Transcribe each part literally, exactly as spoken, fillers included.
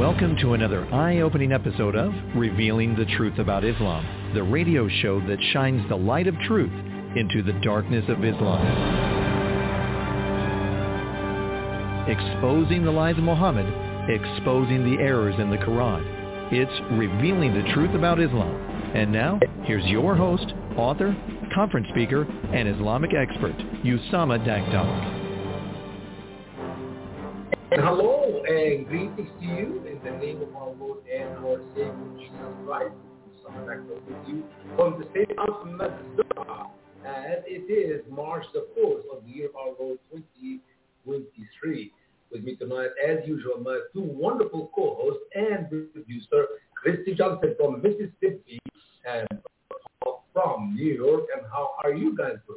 Welcome to another eye-opening episode of Revealing the Truth About Islam, the radio show that shines the light of truth into the darkness of Islam. Exposing the lies of Muhammad, exposing the errors in the Quran. It's Revealing the Truth About Islam. And now, here's your host, author, conference speaker, and Islamic expert, Usama Dagdag. Hello and greetings to you in the name of our Lord and our Savior Jesus Christ. Usama Dagdag with you from the state of Missouri, as it is March the fourth of the year of our Lord twenty twenty-three. With me tonight, as usual, my two wonderful co-hosts and producer, Christy Johnson from Mississippi and Paul from New York. And how are you guys doing?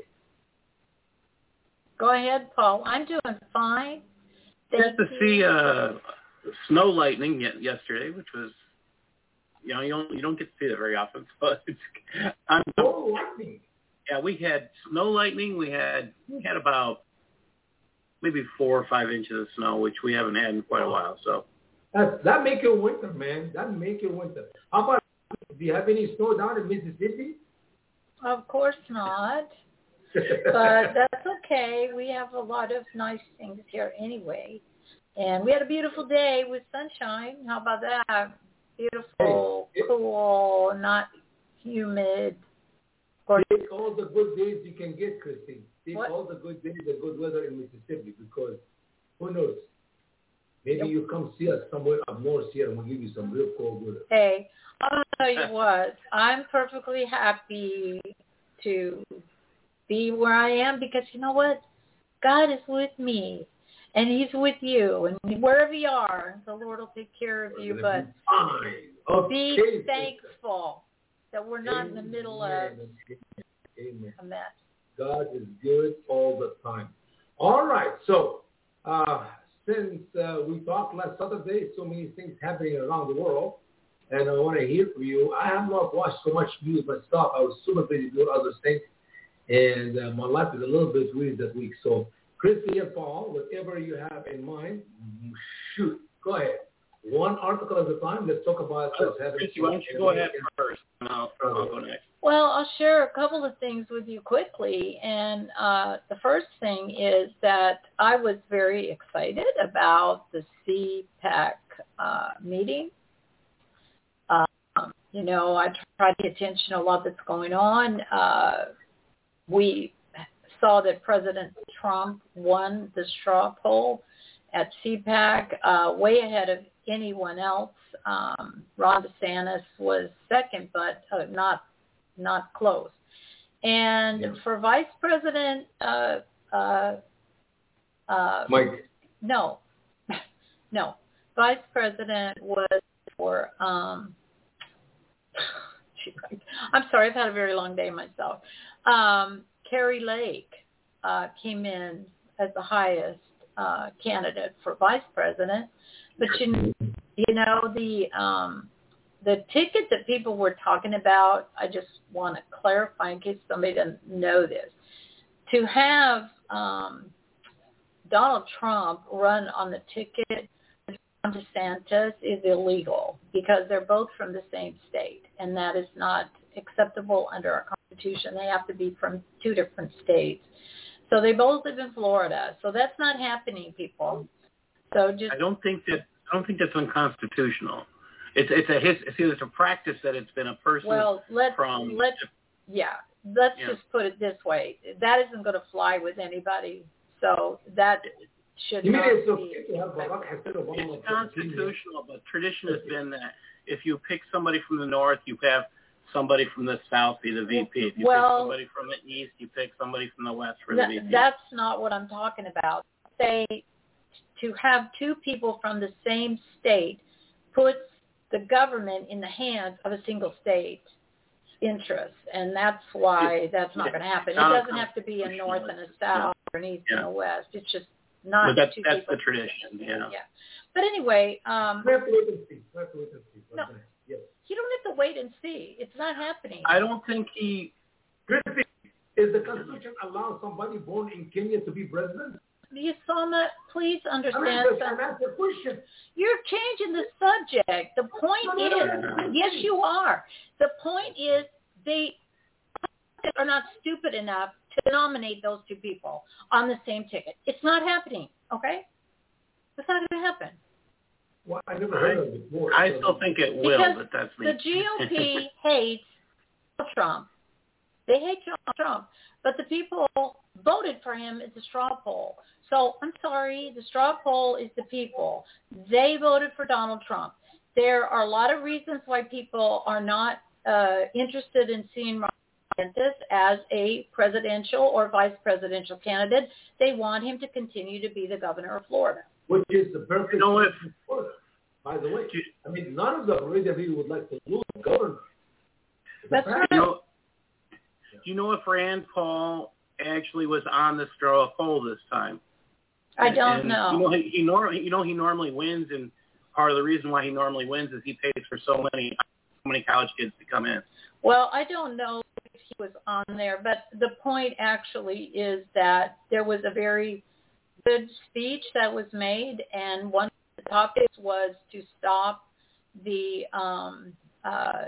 Go ahead, Paul. I'm doing fine. Got to see uh, snow lightning yesterday, which was, you know, you don't, you don't get to see that very often. So it's, I'm, snow lightning? Yeah, we had snow lightning. We had we had about maybe four or five inches of snow, which we haven't had in quite a while. So that that make your winter, man. That make your winter. How about, do you have any snow down in Mississippi? Of course not. But that's okay. We have a lot of nice things here anyway. And we had a beautiful day with sunshine. How about that? Beautiful, hey, cool, not humid. Take all the good days you can get, Christine. Take what? all the good days, the good weather in Mississippi, because who knows? Maybe yep. you come see us somewhere up north here and we'll give you some real cold weather. Hey, I'll tell you what. I'm perfectly happy to be where I am because you know what? God is with me and he's with you, and wherever you are, the Lord will take care of you, but okay. be thankful that we're not Amen. in the middle of Amen. a mess. God is good all the time. All right, so uh, since uh, we talked last Saturday, so many things happening around the world, and I want to hear from you. I have not watched so much news myself. I was super busy doing other things. And uh, my life is a little bit weird this week. So, Christy and Paul, whatever you have in mind, shoot. Go ahead. One article at a time. Let's talk about uh, what's happening. Christy, why don't you go ahead first, and I'll, I'll go next. Well, I'll share a couple of things with you quickly. And uh, the first thing is that I was very excited about the C PAC uh, meeting. Um, you know, I try to pay attention to a lot that's going on. Uh, We saw that President Trump won the straw poll at C PAC, uh, way ahead of anyone else. Um, Ron DeSantis was second, but uh, not not close. And yeah. for Vice President, uh, uh, uh, Mike. No, no, Vice President was for. Um, I'm sorry, I've had a very long day myself. Um, Kari Lake uh, came in as the highest uh, candidate for vice president, but you, you know the um, the ticket that people were talking about. I just want to clarify in case somebody doesn't know this: to have um, Donald Trump run on the ticket with Ron DeSantis is illegal because they're both from the same state, and that is not acceptable under our Constitution. They have to be from two different states. So they both live in Florida. So that's not happening, people. So just I don't think that I don't think that's unconstitutional. It's it's a his, it's, it's a practice that it's been a person well, let's, from. Let's, yeah, let's yeah. just put it this way. That isn't going to fly with anybody. So that should you not mean it's be. It's constitutional, but tradition has been that if you pick somebody from the north, you have somebody from the south be the V P. If you well, pick somebody from the east, you pick somebody from the west for the th- V P. That's not what I'm talking about. Say, to have two people from the same state puts the government in the hands of a single state interest, and that's why that's not going to happen. It doesn't have to be a north and a south or an east yeah. and a west. It's just not but that's, two that's people. the tradition, yeah. yeah. But anyway, um, we have to wait and see. We have to wait and see. No. Yes. You don't have to wait and see. It's not happening. I don't think he... Christy, is the Constitution allow somebody born in Kenya to be president? Yasama, please understand I'm asking a question. You're changing the subject. The point is, yes, you are. The point is they are not stupid enough to nominate those two people on the same ticket. It's not happening, okay? It's not going to happen. Well, I never heard of it before. I still think it will, because but that's me. The G O P hates Trump. They hate Trump. But the people voted for him as a straw poll. So I'm sorry, the straw poll is the people. They voted for Donald Trump. There are a lot of reasons why people are not uh, interested in seeing Ron DeSantis as a presidential or vice presidential candidate. They want him to continue to be the governor of Florida. Which is the perfect you know, if, Florida, by the way. I mean, none of them really would like to lose the governor. That's right. You know, do you know if Rand Paul actually was on the straw poll this time? I don't and, know. You know, he, he normally, you know, he normally wins, and part of the reason why he normally wins is he pays for so many, so many college kids to come in. Well, I don't know if he was on there, but the point actually is that there was a very good speech that was made, and one of the topics was to stop the um, uh,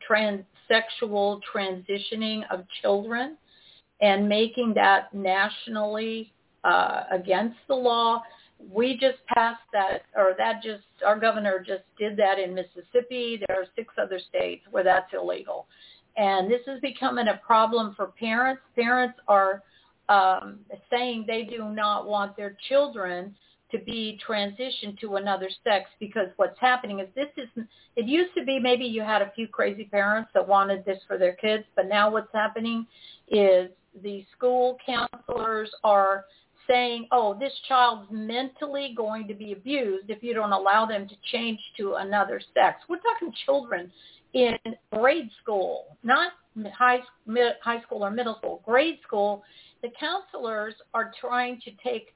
transsexual transitioning of children and making that nationally uh, against the law. We just passed that, or that just, our governor just did that in Mississippi. There are six other states where that's illegal. And this is becoming a problem for parents. Parents are um, saying they do not want their children to be transitioned to another sex, because what's happening is this is, it used to be maybe you had a few crazy parents that wanted this for their kids, but now what's happening is the school counselors are saying, oh, this child's mentally going to be abused if you don't allow them to change to another sex. We're talking children in grade school, not high, mid, high school or middle school, grade school. The counselors are trying to take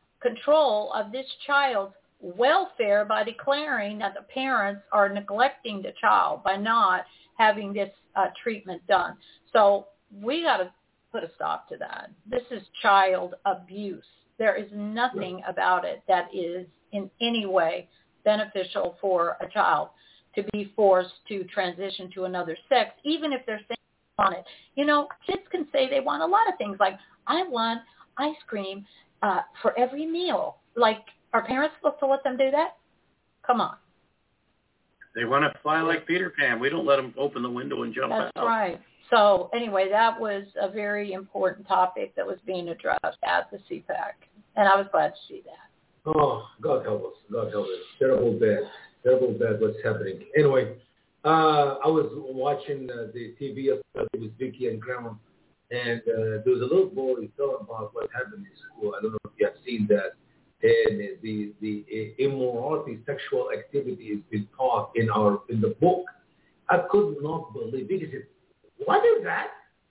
control of this child's welfare by declaring that the parents are neglecting the child by not having this uh, treatment done. So we got to put a stop to that. This is child abuse. There is nothing about it that is in any way beneficial for a child to be forced to transition to another sex, even if they're saying they want it. You know, kids can say they want a lot of things, like, I want ice cream uh, for every meal. Like, are parents supposed to let them do that? Come on. They want to fly like Peter Pan. We don't let them open the window and jump That's out. That's right. So anyway, that was a very important topic that was being addressed at the C PAC, and I was glad to see that. Oh, God help us. God help us. Terrible bad. Terrible bad what's happening. Anyway, uh, I was watching uh, the T V yesterday with Vicky and Grandma, and uh, there was a little boy telling about what happened in school. I don't know if you have seen that. And the the immorality, sexual activity is been taught in our in the book. I could not believe it. He said, "What is that?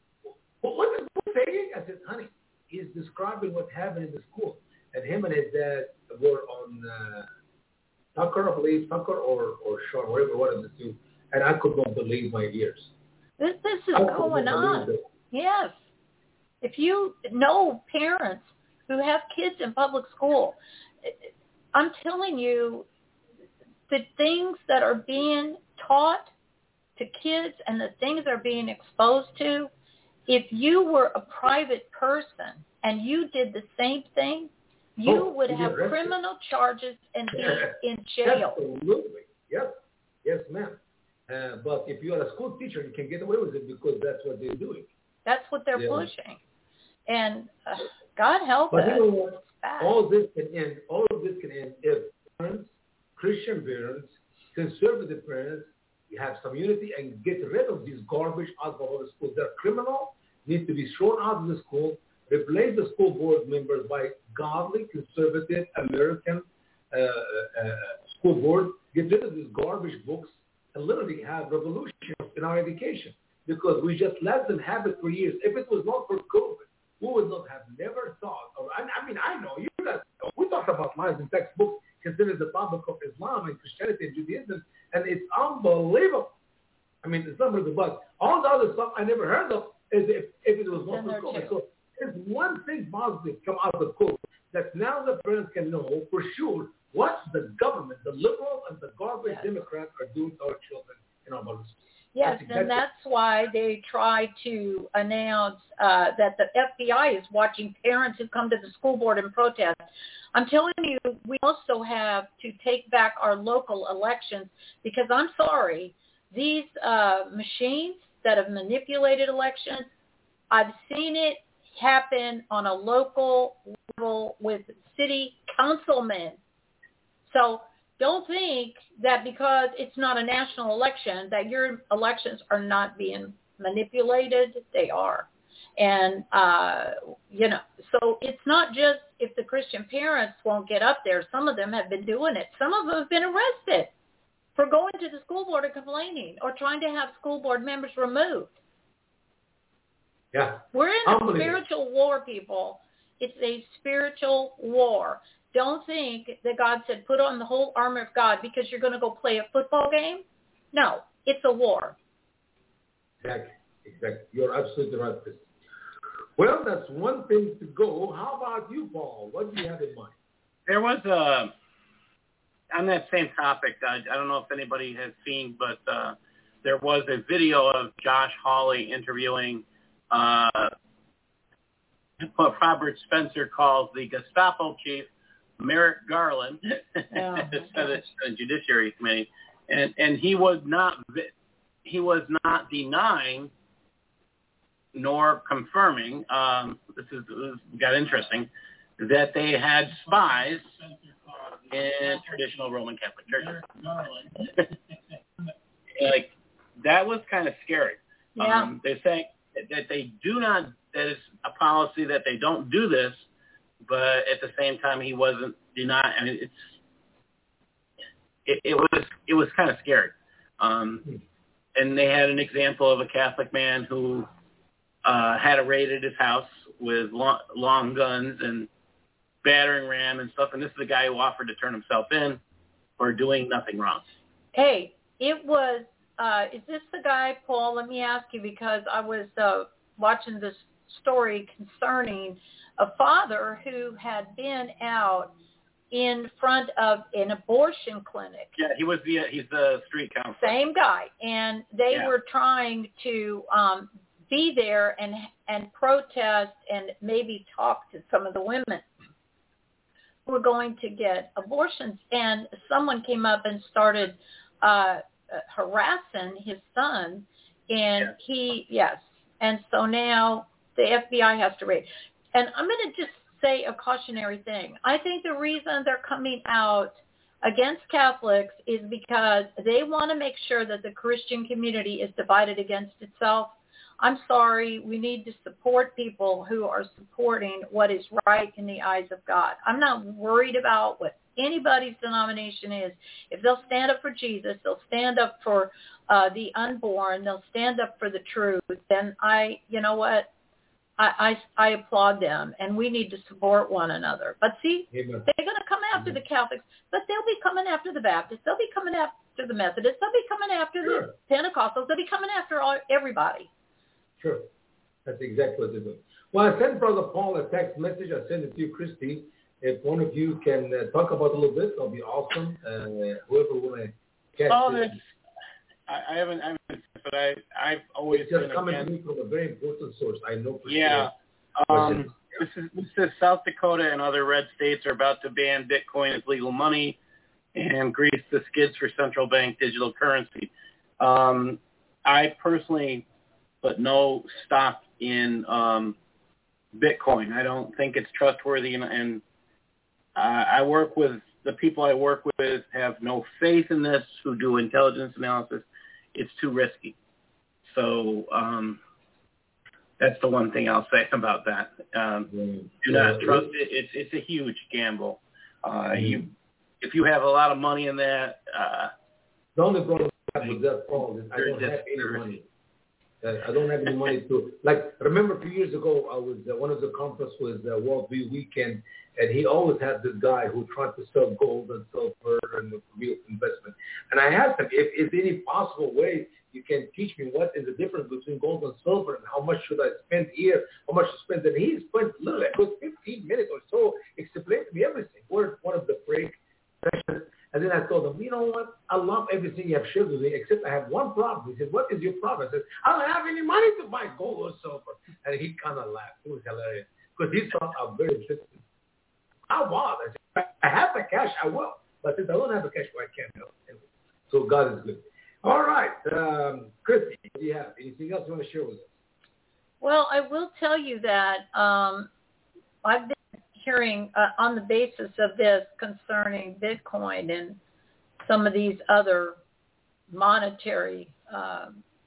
What is the book saying?" I said, "Honey, he's describing what happened in the school." And him and his dad were on uh, Tucker, I believe, Tucker or or Sean, whatever one of the two. And I could not believe my ears. This this is going on. Yes. If you know parents who have kids in public school, I'm telling you, the things that are being taught to kids and the things they're being exposed to, if you were a private person and you did the same thing, you oh, would have arrested. criminal charges and be in jail. Absolutely. Yes. Yes, ma'am. Uh, but if you are a school teacher, you can get away with it because that's what they're doing. That's what they're yeah. pushing. And uh, God help but us. You know what? All this can end. All of this can end if parents, Christian parents, conservative parents, you have some unity and get rid of these garbage out of the schools. They're criminal, need to be thrown out of the school. Replace the school board members by godly, conservative, American uh, uh, school board. Get rid of these garbage books and literally have revolution in our education, because we just let them have it for years. If it was not for COVID, we would not have never thought of, I, I mean, I know, you guys know, we talk about lies in textbooks considered the topic of Islam and Christianity and Judaism, and it's unbelievable. I mean, it's not really, but all the other stuff I never heard of is if, if it was not for COVID. So there's one thing positive come out of COVID. that now the parents can know for sure what the government, the liberal and the garbage Yes. Democrats are doing to our children in our public schools. Yes, That's exactly- and that's why they try to announce uh, that the F B I is watching parents who come to the school board and protest. I'm telling you, we also have to take back our local elections because I'm sorry, these uh, machines that have manipulated elections, I've seen it happen on a local level with city councilmen. So don't think that because it's not a national election that your elections are not being manipulated. They are. And, uh, you know, so it's not just if the Christian parents won't get up there. Some of them have been doing it. Some of them have been arrested for going to the school board and complaining or trying to have school board members removed. Yeah. We're in a spiritual war, people. It's a spiritual war. Don't think that God said put on the whole armor of God because you're going to go play a football game. No, it's a war. Exactly. Exactly. You're absolutely right. Well, that's one thing to go. How about you, Paul? What do you have in mind? There was a, on that same topic, I, I don't know if anybody has seen, but uh, there was a video of Josh Hawley interviewing uh, what Robert Spencer calls the Gestapo chief, Merrick Garland, Oh, Senate Judiciary Committee, and and he was not he was not denying nor confirming. Um, this is this got interesting that they had spies in traditional Roman Catholic churches. Like that was kind of scary. Yeah. Um, they're saying that they do not. That is a policy that they don't do this. But at the same time, he wasn't denying. I mean, it's it, it was it was kind of scary. Um, and they had an example of a Catholic man who uh, had a raid at his house with long, long guns and battering ram and stuff. And this is the guy who offered to turn himself in for doing nothing wrong. Hey, it was. Uh, is this the guy, Paul? Let me ask you because I was uh, watching this story concerning a father who had been out in front of an abortion clinic. Yeah, he was the he's the street counselor. Same guy, and they Yeah. were trying to um, be there and and protest and maybe talk to some of the women who were going to get abortions. And someone came up and started uh, harassing his son, and Yeah. he yes, and so now the F B I has to raid. And I'm going to just say a cautionary thing. I think the reason they're coming out against Catholics is because they want to make sure that the Christian community is divided against itself. I'm sorry, we need to support people who are supporting what is right in the eyes of God. I'm not worried about what anybody's denomination is. If they'll stand up for Jesus, they'll stand up for uh, the unborn, they'll stand up for the truth, then I, you know what, I, I, I applaud them, and we need to support one another. But see, Amen. they're going to come after Amen. the Catholics, but they'll be coming after the Baptists. They'll be coming after the Methodists. They'll be coming after Sure. the Pentecostals. They'll be coming after all, everybody. Sure. That's exactly what they're doing. Well, I sent Brother Paul a text message. I sent it to you, Christy. If one of you can uh, talk about it a little bit, that'll be awesome. Uh, whoever want to catch Oh, it. that's, I, I haven't, I haven't, but I, I've always It's just been coming against. to me from a very important source. I know for Yeah. sure. Um, this is this says South Dakota and other red states are about to ban Bitcoin as legal money and grease the skids for central bank digital currency. Um, I personally put no stock in um, Bitcoin. I don't think it's trustworthy, and, and uh, I work with the people I work with have no faith in this. Who do intelligence analysis? It's too risky. So. Um, That's the one thing I'll say about that. Um, Mm. do not Yeah. trust it. It's it's a huge gamble. Uh, Mm. You, if you have a lot of money in that, uh, The only problem I have with that, Paul, is I Very don't have any discouraging. money. Uh, I don't have any money to, like, remember a few years ago, I was, uh, one of the conference was uh, World View Weekend, and he always had this guy who tried to sell gold and silver and real investment. And I asked him if is any possible way you can teach me what is the difference between gold and silver and how much should I spend here, how much to spend. And he spent literally a good fifteen minutes or so explaining to me everything. We're one of the break sessions. And then I told him, you know what? I love everything you have shared with me, except I have one problem. He said, what is your problem? I said, I don't have any money to buy gold or silver. And he kind of laughed. It was hilarious because he thought I'm very interested. How about? I said, I have the cash. I will. But since I don't have the cash, well, I can't help. Anyway, so God is good. All right. Um, Christy, what do you have? Anything else you want to share with us? Well, I will tell you that um, I've been hearing uh, on the basis of this concerning Bitcoin and some of these other monetary, uh,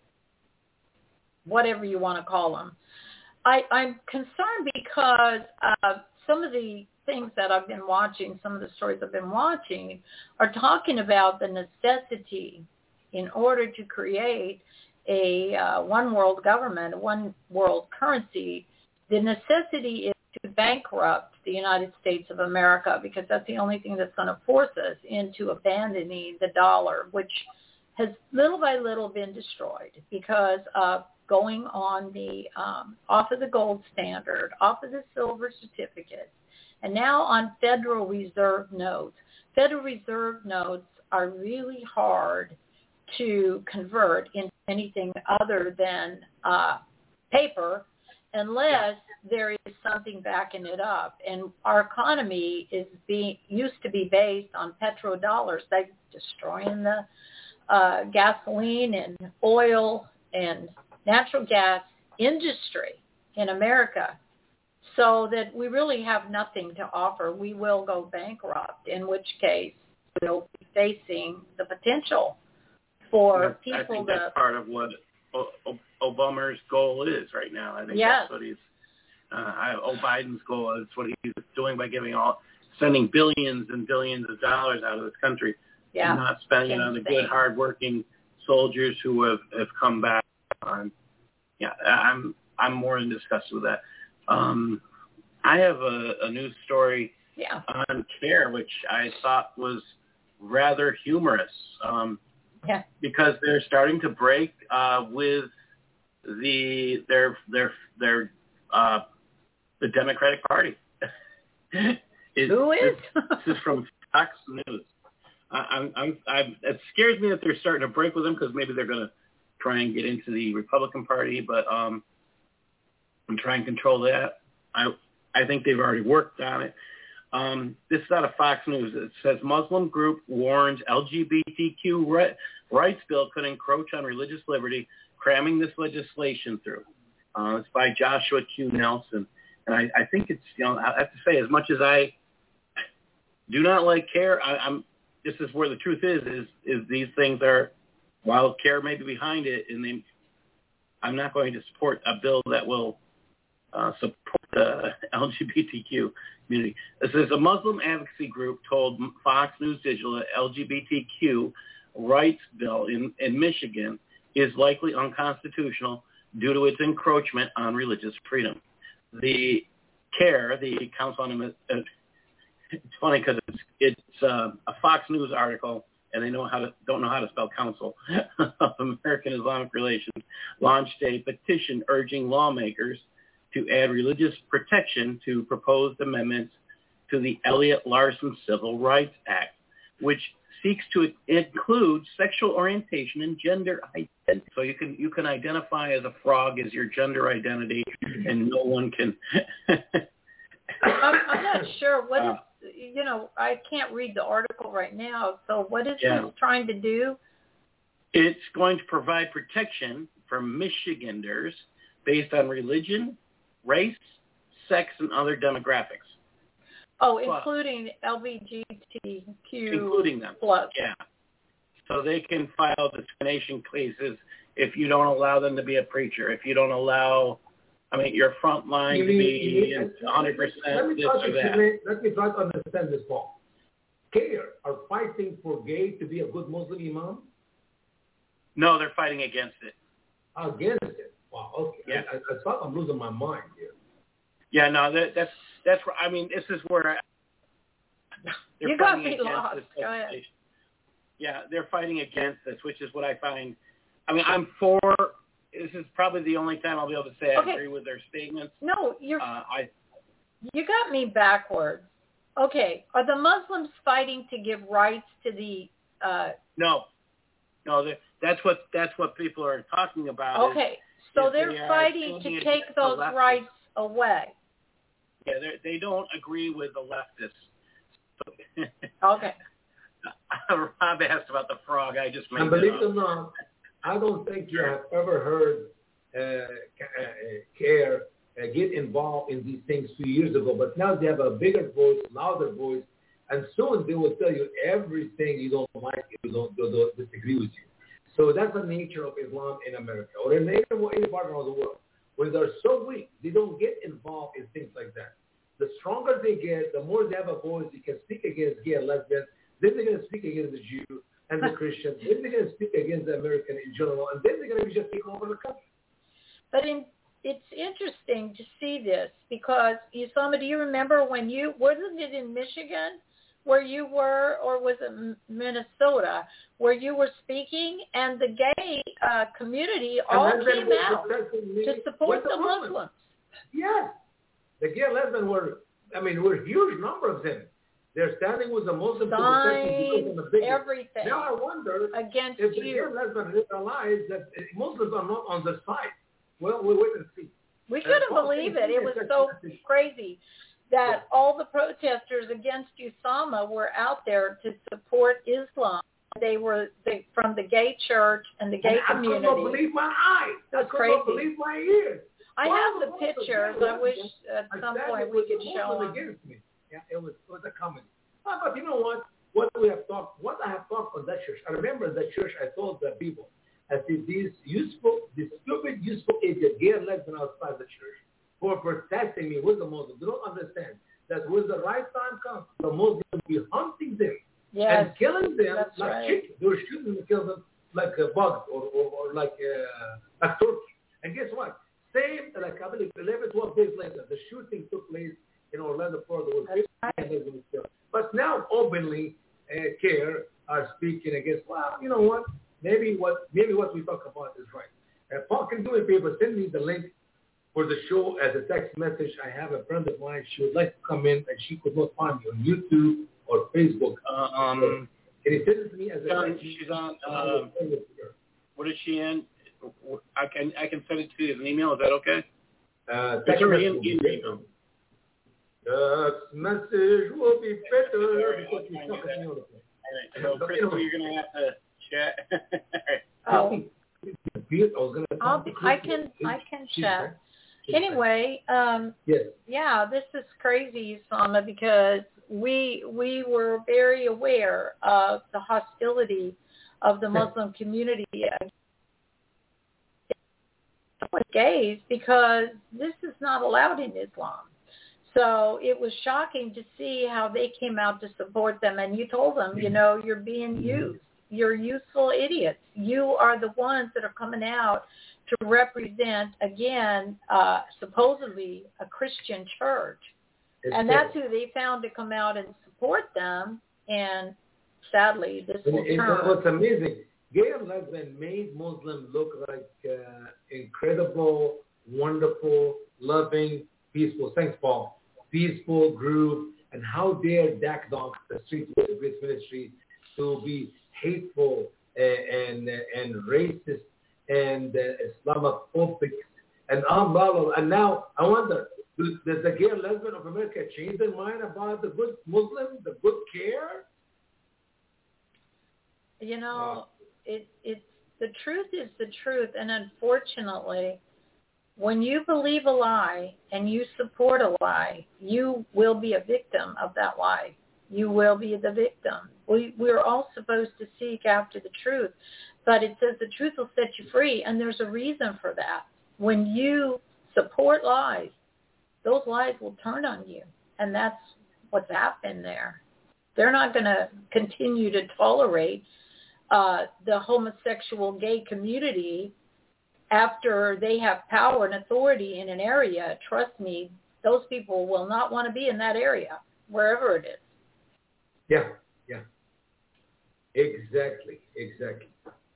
whatever you want to call them. I, I'm concerned because uh, some of the things that I've been watching, some of the stories I've been watching, are talking about the necessity in order to create a uh, one world government, a one world currency. The necessity is to bankrupt the United States of America, because that's the only thing that's going to force us into abandoning the dollar, which has little by little been destroyed because of going on the um, off of the gold standard, off of the silver certificates, and now on Federal Reserve notes. Federal Reserve notes are really hard to convert into anything other than uh, paper, unless there is something backing it up. And our economy is being used to be based on petrodollars. They're destroying the uh, gasoline and oil and natural gas industry in America, so that we really have nothing to offer. We will go bankrupt, in which case we'll be facing the potential for yeah, people I think to... that's part of what o- o- Obama's goal is right now. I think yes. that's what he's... Uh, I, oh, Biden's goal is what he's doing by giving all, sending billions and billions of dollars out of this country, yeah. and not spending it on the good, hardworking soldiers who have, have come back. On, yeah, I'm I'm more in disgust with that. Um, I have a, a news story yeah. on CARE, which I thought was rather humorous, um, yeah. because they're starting to break uh, with the their their their uh, the Democratic Party. it, Who is? This, this is from Fox News. I, I'm, I'm, I'm, it scares me that they're starting to break with them, because maybe they're going to try and get into the Republican Party, but um, and try and control that. I I think they've already worked on it. Um, this is out of Fox News. It says Muslim group warns L G B T Q rights bill could encroach on religious liberty, cramming this legislation through. Uh, it's by Joshua Q. Nelson. And I, I think it's, you know, I have to say, as much as I do not like CARE, I, I'm, this is where the truth is, is, is these things are, while CARE may be behind it, and they, I'm not going to support a bill that will uh, support the L G B T Q community. This is a Muslim advocacy group told Fox News Digital that L G B T Q rights bill in, in Michigan is likely unconstitutional due to its encroachment on religious freedom. The CARE, the Council on, uh, it's funny because it's, it's uh, a Fox News article, and they know how to don't know how to spell Council of American Islamic Relations, launched a petition urging lawmakers to add religious protection to proposed amendments to the Elliott Larson Civil Rights Act, which seeks to include sexual orientation and gender identity. So you can you can identify as a frog as your gender identity, and no one can. I'm, I'm not sure what uh, is, you know, I can't read the article right now. So what is yeah. this trying to do? It's going to provide protection for Michiganders based on religion, race, sex, and other demographics. Oh, Plus, including L G B T Q including them. plus. Yeah. So they can file discrimination cases if you don't allow them to be a preacher, if you don't allow, I mean, your front line to be one hundred percent this or that. Let me try to understand this, Paul. CARE are fighting for gay to be a good Muslim imam? No, they're fighting against it. Against it? Wow, okay. Yeah. I, I, I thought I'm losing my mind here. Yeah, no, that, that's, that's where, I mean, this is where they're You got fighting me against lost. this Go ahead. legislation. Yeah, they're fighting against this, which is what I find I mean, I'm for. This is probably the only time I'll be able to say I okay. agree with their statements. No, you're. Uh, I. You got me backwards. Okay, are the Muslims fighting to give rights to the? Uh, no, no. That's what that's what people are talking about. Okay, is, so is they're they fighting to take those rights away. Yeah, they don't agree with the leftists. Okay. Rob asked about the frog. I just made and believe it it or not, I don't think you have ever heard uh, CARE uh, get involved in these things two years ago, but now they have a bigger voice, louder voice, and soon they will tell you everything you don't like, you don't, they don't disagree with you. So that's the nature of Islam in America or in any, any part of the world. When they're so weak, they don't get involved in things like that. The stronger they get, the more they have a voice, they can speak against gay and lesbians, then they're going to speak against the Jew and the Christian, then they're going to speak against the American in general, and then they're going to just take over the country. But in, it's interesting to see this because, Usama, do you remember when you, wasn't it in Michigan where you were, or was it Minnesota, where you were speaking and the gay uh, community all came out to support the Muslims? Muslims. Yes. The gay and lesbian were, I mean, were a huge number of them. They're standing with the Muslims to protect them because of the everything. Now I wonder against if the you. gay and lesbian realize that Muslims are not on their side. Well, we'll wait and see. We couldn't uh, believe it. It was so crazy that yeah. all the protesters against Usama were out there to support Islam. They were they, from the gay church and the gay and community. I could not believe my eyes. It was I could crazy. not believe my ears. I Why have the pictures. I wish at some point we could show them. Against me. Yeah, it was it was a comedy. Oh, but you know what? What we have talked, what I have talked on that church. I remember that church. I told the people, I said these useful, these stupid, useful idiots, gay and lesbian outside the church, who are protecting me with the Muslims. They don't understand that when the right time comes, the Muslims will be hunting them yes, and killing them that's like right. chickens. They were shooting them and killing them like uh, bugs or, or, or like uh, like turkey. And guess what? Same, like I believe, eleven, twelve days later, the shooting took place in Orlando, Florida. Right. But now, openly, uh, CARE are speaking against. Well, you know what? Maybe what maybe what we talk about is right. Uh, Paul, can do me a favor. Send me the link for the show as a text message. I have a friend of mine. She would like to come in, and she could not find me on YouTube or Facebook. Uh, um, can you send it to me as a text? She's on. Uh, what is she in? I can I can send it to you as an email. Is that okay? Uh, text message. email. Text message will be better. Right, All right. So, Crystal, you're gonna have to chat. Oh. I'll be, I can I can chat. Anyway, um, yes. yeah, this is crazy, Usama, because we we were very aware of the hostility of the Muslim community with gays because this is not allowed in Islam. So it was shocking to see how they came out to support them. And you told them, you know, you're being used. You're useful idiots. You are the ones that are coming out to represent, again, uh, supposedly a Christian church. It's and that's who they found to come out and support them. And sadly, this will and, turn. And what's amazing, gay and lesbian made Muslims look like uh, incredible, wonderful, loving, peaceful. Thanks, Paul. Peaceful group. And how dare D A C Dogs, the Street with the Grace Ministry, to be hateful and and, and racist and uh, Islamophobic and blah, blah, blah. And now I wonder, does the gay and lesbian of America change their mind about the good Muslim, the good CARE? You know, it it's the truth is the truth, and unfortunately, when you believe a lie and you support a lie, you will be a victim of that lie. You will be the victim. We, we're all supposed to seek after the truth, but it says the truth will set you free, and there's a reason for that. When you support lies, those lies will turn on you, and that's what's happened there. They're not going to continue to tolerate uh, the homosexual gay community after they have power and authority in an area. Trust me, those people will not want to be in that area, wherever it is. Yeah, yeah. Exactly, exactly.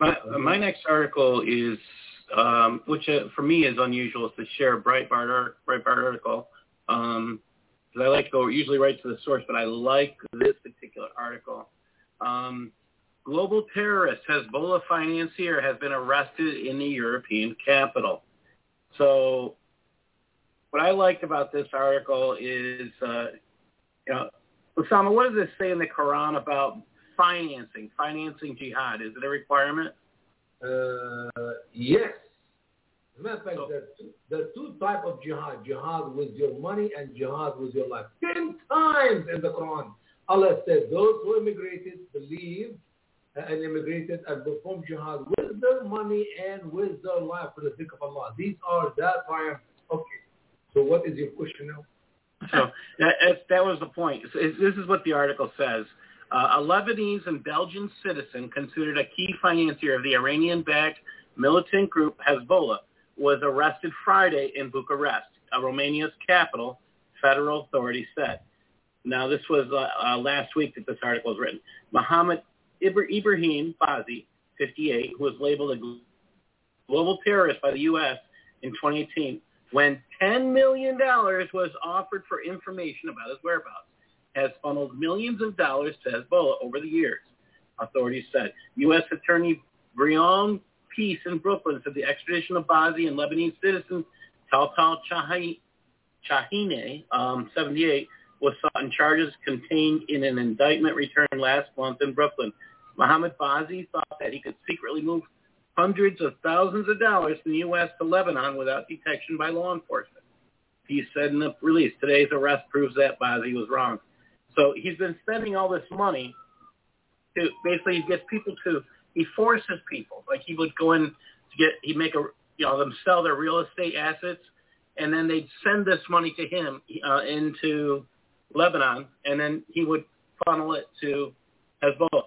My, my next article is, um, which uh, for me is unusual, is to share a Breitbart, art, Breitbart article. Um, because I like to go usually right to the source, but I like this particular article. Um, global terrorist Hezbollah financier has been arrested in the European capital. So what I liked about this article is, uh, you know, Osama, what does this say in the Quran about financing, financing jihad? Is it a requirement? Uh, yes. As a matter of fact, so, there, are two, there are two types of jihad. Jihad with your money and jihad with your life. Ten times in the Quran, Allah said, those who immigrated, believed, uh, and immigrated and performed jihad with their money and with their life for the sake of Allah. These are that requirements. Okay. So what is your question now? So that, that was the point. So this is what the article says. Uh, a Lebanese and Belgian citizen considered a key financier of the Iranian-backed militant group Hezbollah was arrested Friday in Bucharest, uh, Romania's capital, federal authorities said. Now, this was uh, uh, last week that this article was written. Mohammed Ibra- Ibrahim Bazi, fifty-eight, who was labeled a global terrorist by the U S in twenty eighteen, when ten million dollars was offered for information about his whereabouts, has funneled millions of dollars to Hezbollah over the years, authorities said. U S Attorney Brian Peace in Brooklyn said the extradition of Bazi and Lebanese citizen Taltal Chahine, um, seventy-eight, was sought in charges contained in an indictment returned last month in Brooklyn. Mohammed Bazi thought that he could secretly move hundreds of thousands of dollars from the U S to Lebanon without detection by law enforcement. He said in the release, today's arrest proves that Bazi was wrong. So he's been spending all this money to basically he gets people to, he forces people. Like he would go in to get, he'd make a, you know, them sell their real estate assets, and then they'd send this money to him uh, into Lebanon, and then he would funnel it to Hezbollah.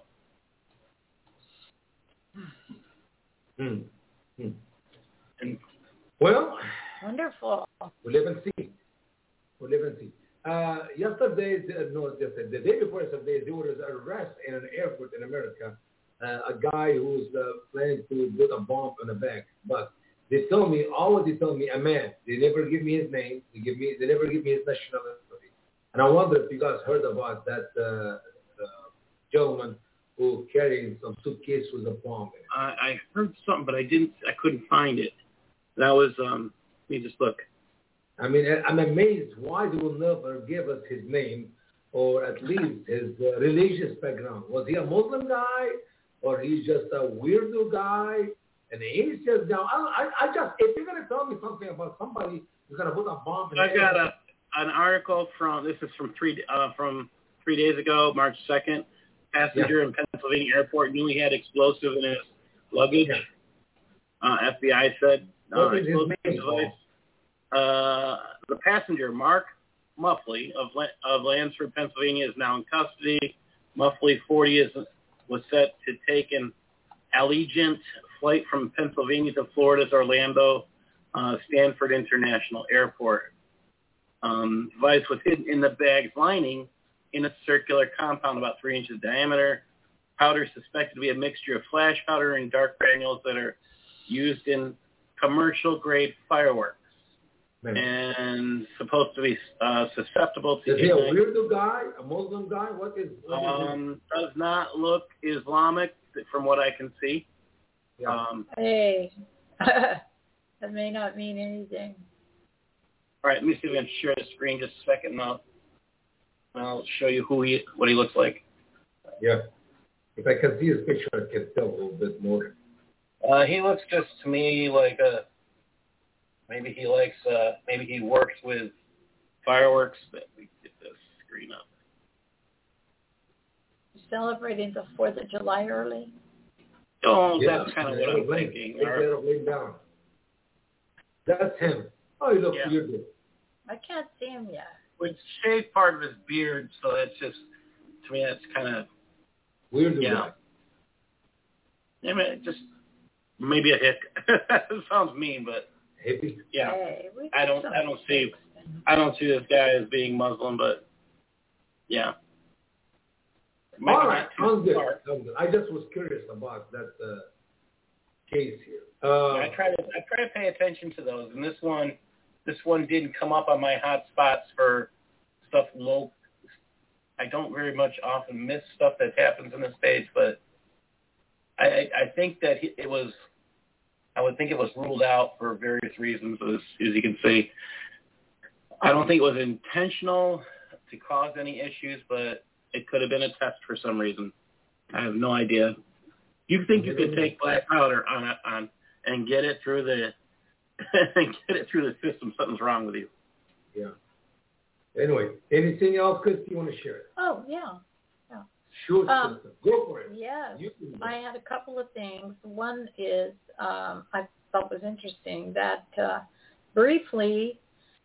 Hmm. Hmm. And, well, wonderful. We live and see. We live and see. Uh, yesterday, no, yesterday, the day before yesterday, there was an arrest in an airport in America. Uh, a guy who's uh, planning to put a bomb on a bag. But they told me, always they told me, a man. They never give me his name. They give me, they never give me his nationality. And I wonder if you guys heard about that uh, uh, gentleman who carried some suitcase with a bomb in it. I, I heard something, but I didn't. I couldn't find it. That was. Um, let me just look. I mean, I'm amazed why they will never give us his name or at least his uh, religious background. Was he a Muslim guy, or he's just a weirdo guy? And he's just now. I, I, I just if you're gonna tell me something about somebody who's gonna put a bomb in. I got a an article from. This is from three uh, from three days ago, March second. Passenger yeah. in Pennsylvania airport knew he had explosive in his luggage. Yeah. Uh, F B I said uh, explosive device. Uh, the passenger, Mark Muffley of of Lansford, Pennsylvania, is now in custody. Muffley, forty, is was set to take an Allegiant flight from Pennsylvania to Florida's Orlando uh, Stanford International Airport. Um, the device was hidden in the bag's lining in a circular compound about three inches diameter. Powder suspected to be a mixture of flash powder and dark granules that are used in commercial-grade fireworks. Man. And supposed to be uh, susceptible to... Is he a weirdo guy, a Muslim guy? What is... What um, is does not look Islamic from what I can see. Yeah. Um, hey, that may not mean anything. All right, let me see if I can share the screen just a second now. I'll show you who he, what he looks like. Yeah. If I can see his picture, I can tell a little bit more. Uh, he looks just to me like a, maybe he likes, uh, maybe he works with fireworks. But we get this screen up. Celebrating the fourth of July early? Oh, yeah, that's kind of what I'm thinking. Right. Down. That's him. Oh, he looks yeah. weird. I can't see him yet. It's shaved part of his beard, so that's just, to me, that's kind of weird. Yeah. I mean, just maybe a hick. It sounds mean, but hippie. Yeah. Hey, I don't. I don't see. I don't see this guy as being Muslim, but yeah. All right, sounds good. sounds good. I just was curious about that uh, case here. Uh, I try to I try to pay attention to those, and this one this one didn't come up on my hot spots for stuff low. I don't very much often miss stuff that happens in the States, but I, I think that it was, I would think it was ruled out for various reasons, as, as you can see. I don't think it was intentional to cause any issues, but it could have been a test for some reason. I have no idea. You think you could take black powder on a, on and get it through the and get it through the system? Something's wrong with you. Yeah. Anyway, anything else, Chris, you want to share? Oh, yeah. yeah. Sure, um, sister. Go for it. Yes. I had a couple of things. One is um, I thought was interesting that uh, briefly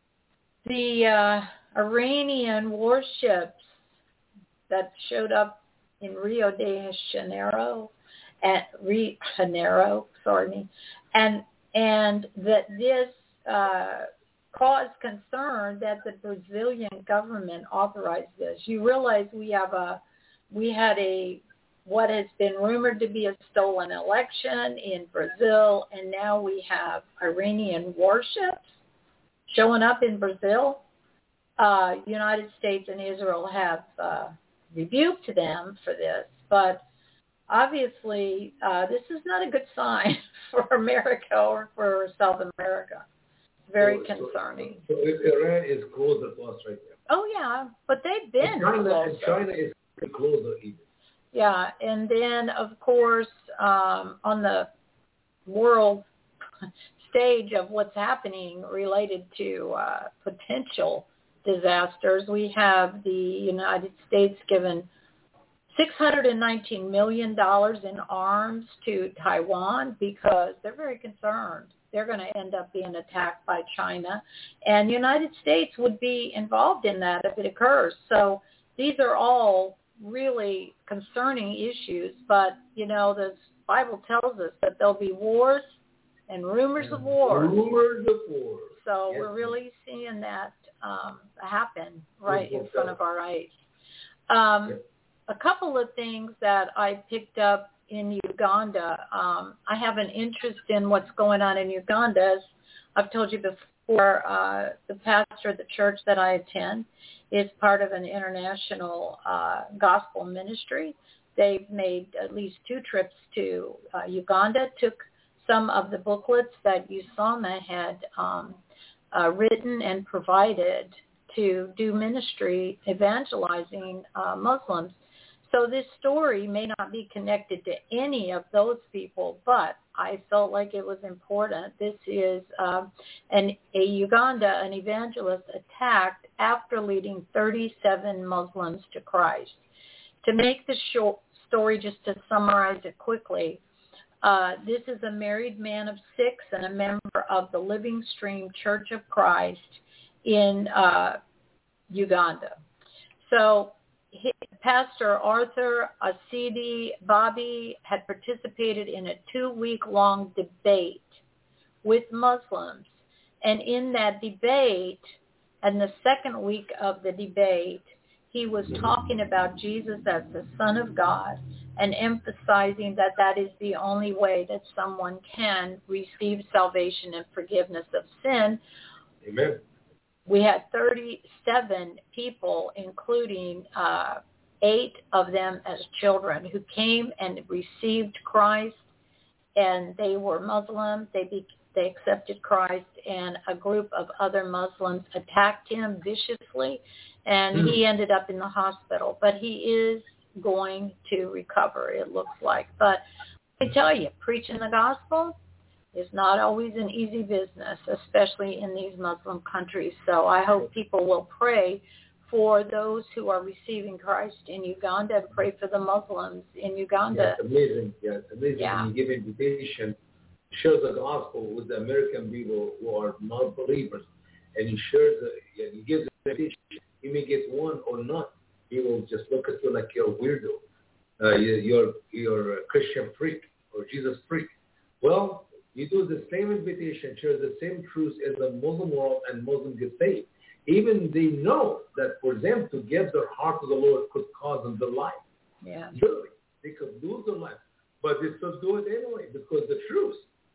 the uh, Iranian warships that showed up in Rio de Janeiro, at Rio Janeiro, sorry, and and that this uh, caused concern that the Brazilian government authorized this. You realize we have a, we had a, what has been rumored to be a stolen election in Brazil, and now we have Iranian warships showing up in Brazil. Uh, United States and Israel have uh, rebuked them for this, but obviously uh, this is not a good sign for America or for South America. Very so, concerning. So, so if Iran is closer to us right now. Oh, yeah, but they've been and China, closer. And China is closer even. Yeah, and then, of course, um, on the world stage of what's happening related to uh, potential disasters, we have the United States given six hundred nineteen million dollars in arms to Taiwan because they're very concerned. They're going to end up being attacked by China, and the United States would be involved in that if it occurs. So these are all really concerning issues, but, you know, the Bible tells us that there'll be wars and rumors and of wars. Rumors of wars. So yes, we're really seeing that um, happen right in front of our eyes. Um, yes. A couple of things that I picked up in Uganda. Um, I have an interest in what's going on in Uganda. As I've told you before, uh, the pastor of the church that I attend is part of an international uh, gospel ministry. They've made at least two trips to uh, Uganda, took some of the booklets that USAMA had um, uh, written and provided to do ministry evangelizing uh, Muslims. So this story may not be connected to any of those people, but I felt like it was important. This is uh, an, a Uganda, an evangelist attacked after leading thirty-seven Muslims to Christ. To make the short story, just to summarize it quickly, uh, this is a married man of six and a member of the Living Stream Church of Christ in uh, Uganda. So He, Pastor Arthur Asidi Bobby had participated in a two-week-long debate with Muslims. And in that debate, and the second week of the debate, he was talking about Jesus as the Son of God and emphasizing that that is the only way that someone can receive salvation and forgiveness of sin. Amen. We had thirty-seven people, including uh, eight of them as children, who came and received Christ, and they were Muslim. They be, they accepted Christ, and a group of other Muslims attacked him viciously, and mm. he ended up in the hospital. But he is going to recover, it looks like. But I tell you, preaching the gospel is not always an easy business, especially in these Muslim countries. So I hope people will pray for those who are receiving Christ in Uganda and pray for the Muslims in Uganda. Yeah, it's amazing. Yeah, it's amazing. Yeah. When you give invitation, share the gospel with the American people who are not believers, and he shares it, yeah, he gives the invitation. You may get one or not. He will just look at you like you're a weirdo. Uh, you're, you're a Christian freak or Jesus freak. Well, you do the same invitation, share the same truth as the Muslim world, and Muslims get saved. Even they know that for them to give their heart to the Lord could cause them their life. Yeah. Literally, they could lose their life. But they still do it anyway because the truth.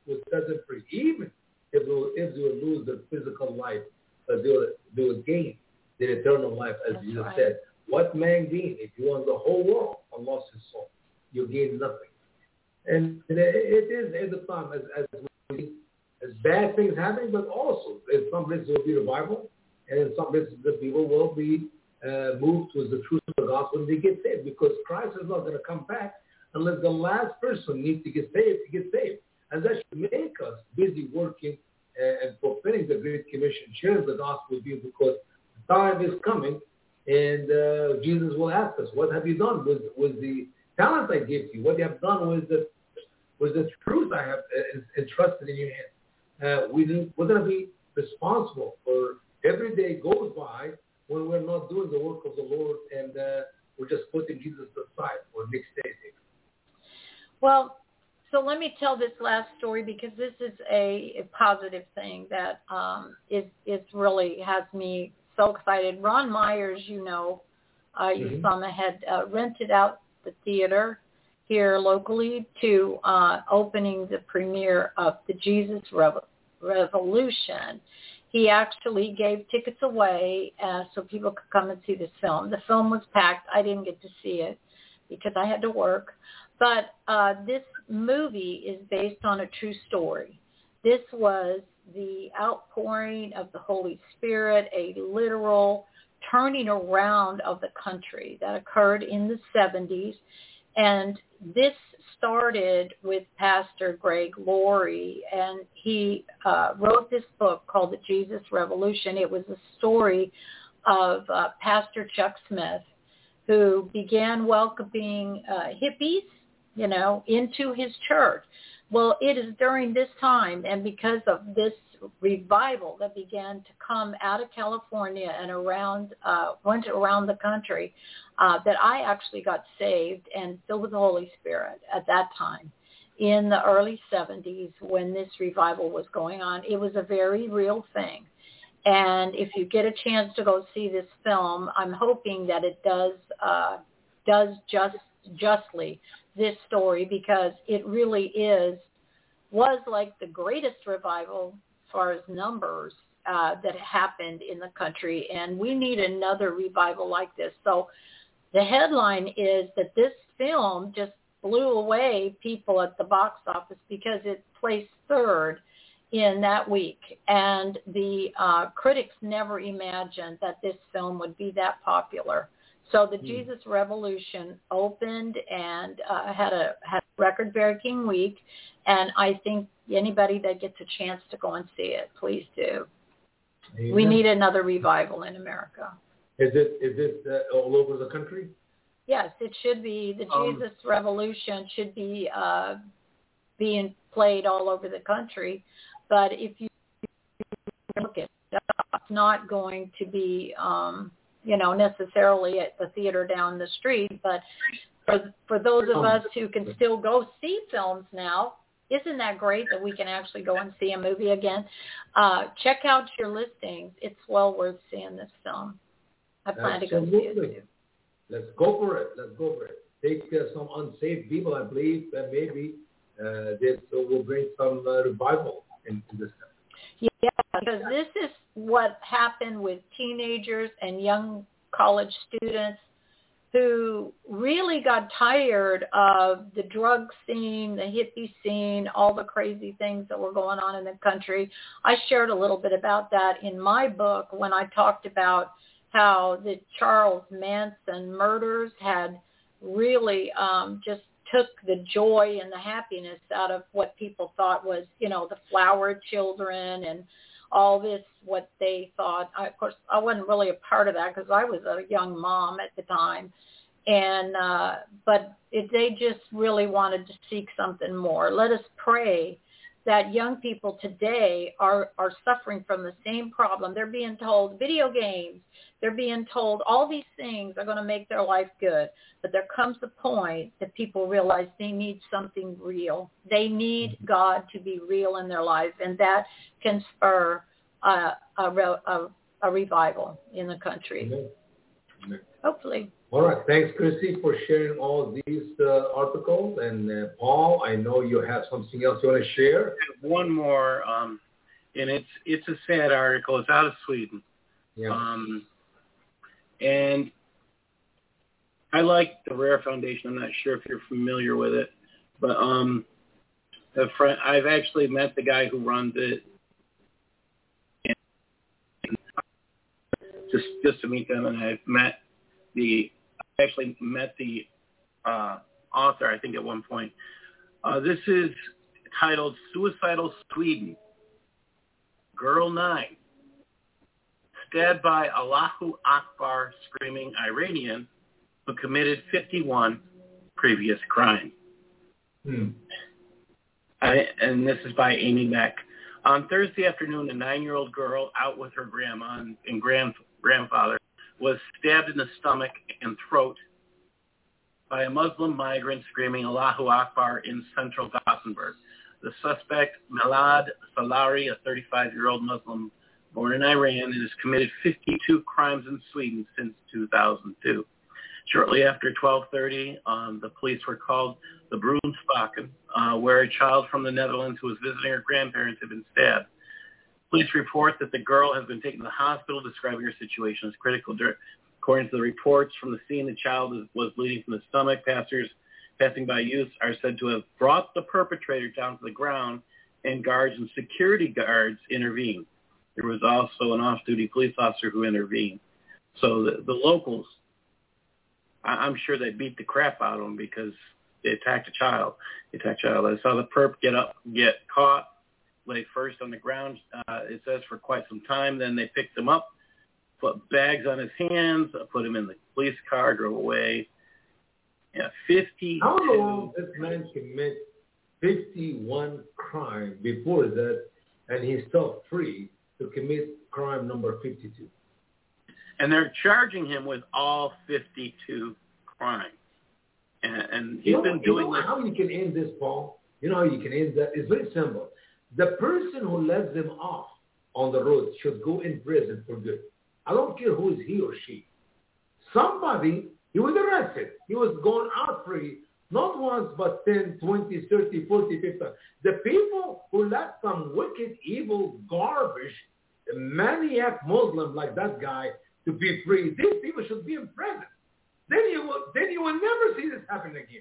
will set them free. Even if they will, if they will lose their physical life, but they will, they will gain the eternal life, as That's Jesus right. said. What man gain if you won the whole world and lost his soul? You gain nothing. And it is at the time as as, as bad things happen, but also in some places there will be revival, and in some places the people will be uh, moved towards the truth of the gospel and they get saved, because Christ is not going to come back unless the last person needs to get saved to get saved. And that should make us busy working uh, and fulfilling the Great Commission, sharing the gospel with you, because the time is coming, and uh, Jesus will ask us, what have you done with, with the talent I gave you? What you have done with the with the truth I have entrusted in your hands? Uh, we need, we're going to be responsible for every day goes by when we're not doing the work of the Lord, and uh, we're just putting Jesus aside for next day. Well, so let me tell this last story, because this is a, a positive thing that um, is, is really has me so excited. Ron Myers, you know, uh, you mm-hmm. saw him, had uh, rented out the theater here locally to uh, opening the premiere of the Jesus Rev- Revolution. He actually gave tickets away uh, so people could come and see this film. The film was packed. I didn't get to see it because I had to work. But uh, this movie is based on a true story. This was the outpouring of the Holy Spirit, a literal turning around of the country that occurred in the seventies. And this started with Pastor Greg Laurie, and he uh, wrote this book called The Jesus Revolution. It was a story of uh, Pastor Chuck Smith, who began welcoming uh, hippies, you know, into his church. Well, it is during this time, and because of this revival that began to come out of California and around, uh, went around the country, uh, that I actually got saved and filled with the Holy Spirit at that time in the early seventies when this revival was going on. It was a very real thing. And if you get a chance to go see this film, I'm hoping that it does uh, does just justly this story, because it really is, was like the greatest revival as far as numbers uh, that happened in the country. And we need another revival like this. So the headline is that this film just blew away people at the box office because it placed third in that week. And the uh, critics never imagined that this film would be that popular. So the mm. Jesus Revolution opened and uh, had a had a record-breaking week, and I think anybody that gets a chance to go and see it, please do. Amen. We need another revival in America. Is it is it uh, all over the country? Yes, it should be. The um, Jesus Revolution should be uh, being played all over the country. But if you look at it, it's not going to be, um, you know, necessarily at the theater down the street. But for for those of us who can still go see films now, isn't that great that we can actually go and see a movie again? Uh, check out your listings. It's well worth seeing this film. I plan Absolutely. to go see it too. Let's go for it. Let's go for it. Take uh, some unsaved people, I believe, that maybe uh, this will bring some uh, revival in, in this country. Yeah, because this is what happened with teenagers and young college students who really got tired of the drug scene, the hippie scene, all the crazy things that were going on in the country. I shared a little bit about that in my book when I talked about how the Charles Manson murders had really um, just took the joy and the happiness out of what people thought was, you know, the flower children and all this, what they thought. I, of course, I wasn't really a part of that because I was a young mom at the time. And uh, but it, they just really wanted to seek something more. Let us pray that young people today are, are suffering from the same problem. They're being told video games, they're being told all these things are going to make their life good. But there comes a point that people realize they need something real. They need God to be real in their life, and that can spur uh, a, a, a revival in the country. Amen. Amen. Hopefully. All right. Thanks, Chrissy, for sharing all these uh, articles. And uh, Paul, I know you have something else you want to share. One more, um, and it's it's a sad article. It's out of Sweden. Yeah. Um, and I like the Rare Foundation. I'm not sure if you're familiar with it, but um, a friend, I've actually met the guy who runs it. And just just to meet them, and I've met the I actually met the uh, author, I think, at one point. Uh, this is titled Suicidal Sweden. Girl nine. Stabbed by Allahu Akbar screaming Iranian who committed fifty-one previous crimes. Hmm. I, and this is by Amy Meck. On Thursday afternoon, a nine-year-old girl out with her grandma and, and grand, grandfather was stabbed in the stomach and throat by a Muslim migrant screaming Allahu Akbar in central Gothenburg. The suspect, Milad Salari, a thirty-five-year-old Muslim born in Iran, and has committed fifty-two crimes in Sweden since two thousand two. Shortly after twelve thirty, um, the police were called to Brunnsbakken, uh, where a child from the Netherlands who was visiting her grandparents had been stabbed. Police report that the girl has been taken to the hospital, describing her situation as critical. According to the reports from the scene, the child was bleeding from the stomach. Passers passing by youths are said to have brought the perpetrator down to the ground, and guards and security guards intervened. There was also an off-duty police officer who intervened. So the, the locals, I, I'm sure they beat the crap out of them because they attacked a child. They attacked a child. I saw the perp get up, get caught, lay first on the ground, uh, it says, for quite some time. Then they picked him up, put bags on his hands, put him in the police car, drove away. Yeah, fifty-two. How long this man commit fifty-one crimes before that, and he's still free to commit crime number fifty-two? And they're charging him with all fifty-two crimes. And, and he's you know, been doing you know this. How you can end this, Paul? You know how you can end that? It's very simple. The person who lets them off on the road should go in prison for good. I don't care who is he or she. Somebody, he was arrested. He was going out free, not once, but ten, twenty, thirty, forty, fifty. The people who let some wicked, evil, garbage, maniac Muslim like that guy to be free, these people should be in prison. Then you will, then you will never see this happen again.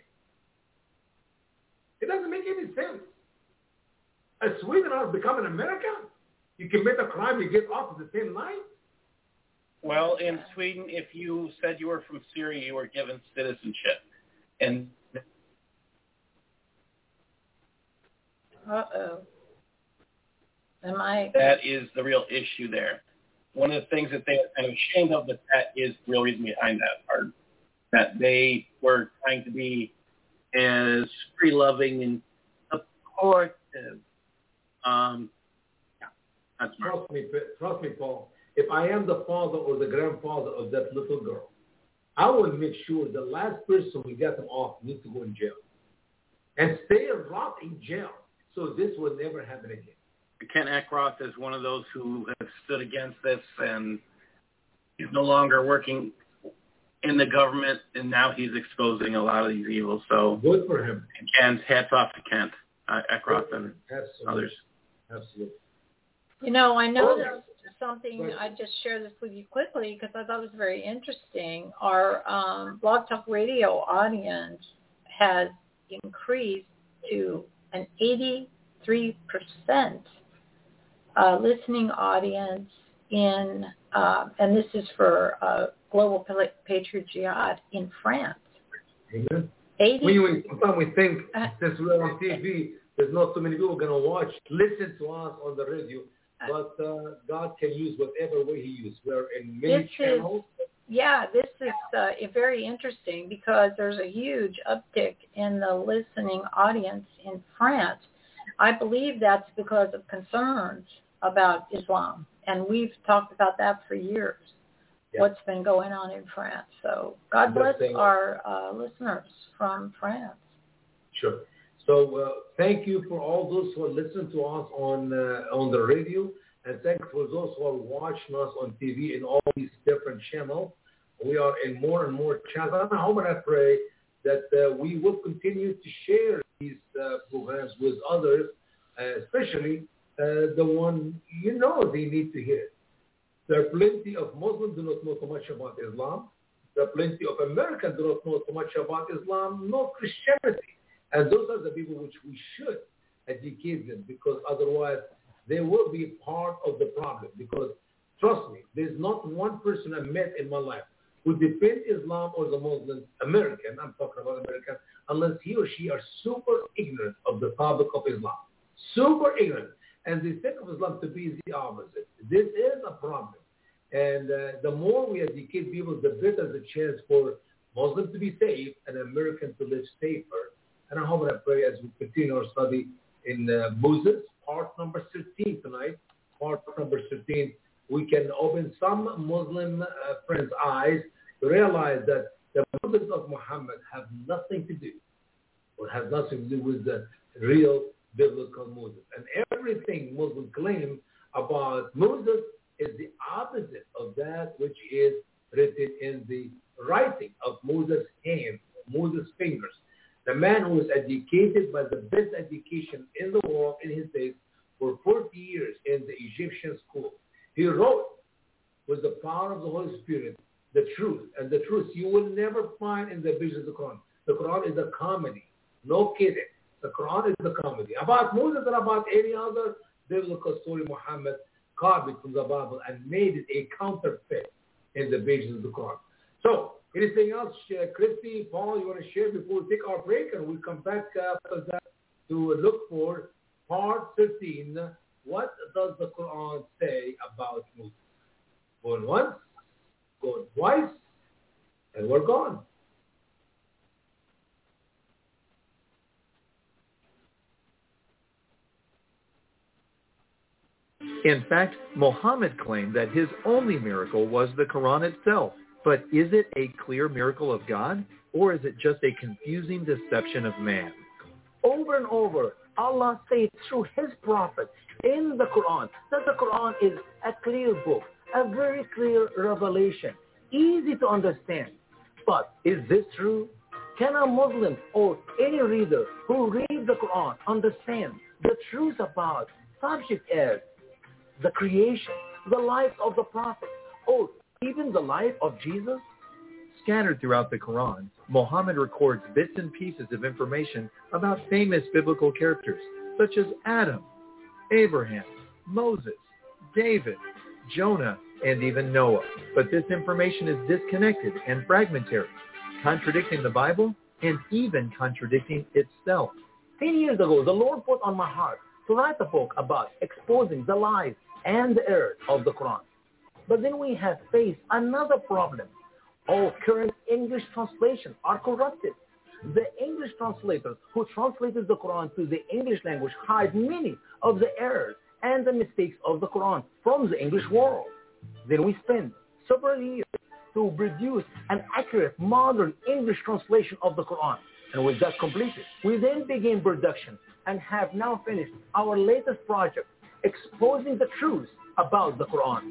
It doesn't make any sense. As Sweden has become an America, you commit a crime, you get off of the same line. Well, in Sweden, if you said you were from Syria, you were given citizenship. And Uh-oh. Am I? that is the real issue there. One of the things that they are kind of ashamed of, but that is the real reason behind that part. That they were trying to be as free-loving and supportive. Um, yeah, that's smart. Trust me, trust me, Paul. If I am the father or the grandfather of that little girl, I will make sure the last person we get them off needs to go in jail. And stay a rot in jail so this will never happen again. Ken Eckroth is one of those who have stood against this, and he's no longer working in the government, and now he's exposing a lot of these evils. So good for him. Ken's hats off to Kent uh, Eckroth and Absolutely. others. Absolutely. You know, I noticed something. I just share this with you quickly because I thought it was very interesting. Our um, Blog Talk Radio audience has increased to an eighty-three percent uh, listening audience in, uh, and this is for uh, Global Patriot Jihad in France. Amen. eighty When we, sometimes we think since we're on T V, there's not so many people going to watch, listen to us on the radio. But uh, God can use whatever way he uses. We're in many this channels. Is, yeah, this is uh, very interesting because there's a huge uptick in the listening audience in France. I believe that's because of concerns about Islam. And we've talked about that for years, yeah. What's been going on in France. So God bless our uh, listeners from France. Sure. So uh, thank you for all those who are listening to us on uh, on the radio, and thanks for those who are watching us on T V in all these different channels. We are in more and more channels. I hope and I pray that uh, we will continue to share these uh, programs with others, uh, especially uh, the one you know they need to hear. There are plenty of Muslims who do not know so much about Islam. There are plenty of Americans who do not know so much about Islam, nor Christianity. And those are the people which we should educate them, because otherwise they will be part of the problem. Because trust me, there's not one person I met in my life who defend Islam or the Muslims, American, I'm talking about American, unless he or she are super ignorant of the topic of Islam. Super ignorant. And they think of Islam to be the opposite. This is a problem. And uh, the more we educate people, the better the chance for Muslims to be safe and Americans to live safer. And I hope and I pray as we continue our study in uh, Moses, part number thirteen tonight, part number thirteen, we can open some Muslim uh, friends' eyes to realize that the Muslims of Muhammad have nothing to do, or have nothing to do with the real biblical Moses. And everything Muslims claim about Moses is the opposite of that which is written in the writing of Moses' hands, Moses' fingers. The man who was educated by the best education in the world in his days for forty years in the Egyptian school. He wrote with the power of the Holy Spirit the truth. And the truth you will never find in the pages of the Quran. The Quran is a comedy. No kidding. The Quran is a comedy. About Moses and about any other biblical story, Muhammad copied from the Bible and made it a counterfeit in the pages of the Quran. So, anything else, uh, Christy, Paul, you want to share before we take our break, and we'll come back uh, after that to look for part thirteen. What does the Quran say about Moses? Going once, going twice, and we're gone. In fact, Muhammad claimed that his only miracle was the Quran itself. But is it a clear miracle of God, or is it just a confusing deception of man? Over and over, Allah says through his prophet in the Quran that the Quran is a clear book, a very clear revelation, easy to understand. But is this true? Can a Muslim or any reader who reads the Quran understand the truth about subject as the creation, the life of the prophet, or even the life of Jesus? Scattered throughout the Quran, Muhammad records bits and pieces of information about famous biblical characters such as Adam, Abraham, Moses, David, Jonah, and even Noah. But this information is disconnected and fragmentary, contradicting the Bible and even contradicting itself. Ten years ago, the Lord put on my heart to write a book about exposing the lies and the errors of the Quran. But then we have faced another problem. All current English translations are corrupted. The English translators who translated the Quran to the English language hide many of the errors and the mistakes of the Quran from the English world. Then we spent several years to produce an accurate modern English translation of the Quran. And with that completed, we then began production and have now finished our latest project, exposing the truth about the Quran.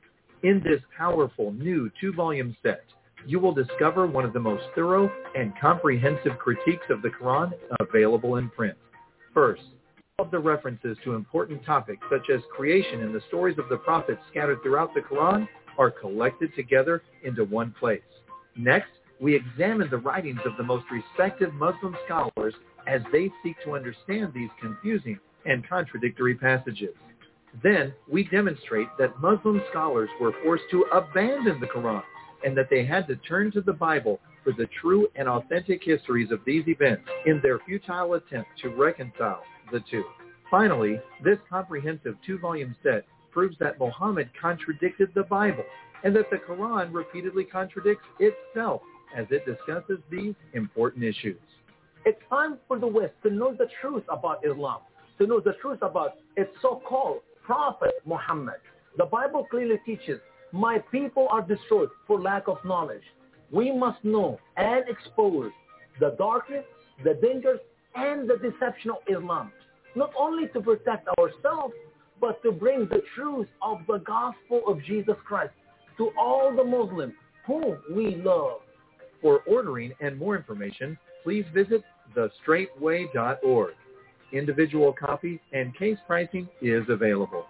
In this powerful new two-volume set, you will discover one of the most thorough and comprehensive critiques of the Quran available in print. First, all of the references to important topics such as creation and the stories of the prophets scattered throughout the Quran are collected together into one place. Next, we examine the writings of the most respected Muslim scholars as they seek to understand these confusing and contradictory passages. Then, we demonstrate that Muslim scholars were forced to abandon the Quran and that they had to turn to the Bible for the true and authentic histories of these events in their futile attempt to reconcile the two. Finally, this comprehensive two-volume set proves that Muhammad contradicted the Bible and that the Quran repeatedly contradicts itself as it discusses these important issues. It's time for the West to know the truth about Islam, to know the truth about its so-called Prophet Muhammad. The Bible clearly teaches, my people are destroyed for lack of knowledge. We must know and expose the darkness, the dangers, and the deception of Islam, not only to protect ourselves, but to bring the truth of the gospel of Jesus Christ to all the Muslims whom we love. For ordering and more information, please visit the straight way dot org. Individual copy and case pricing is available.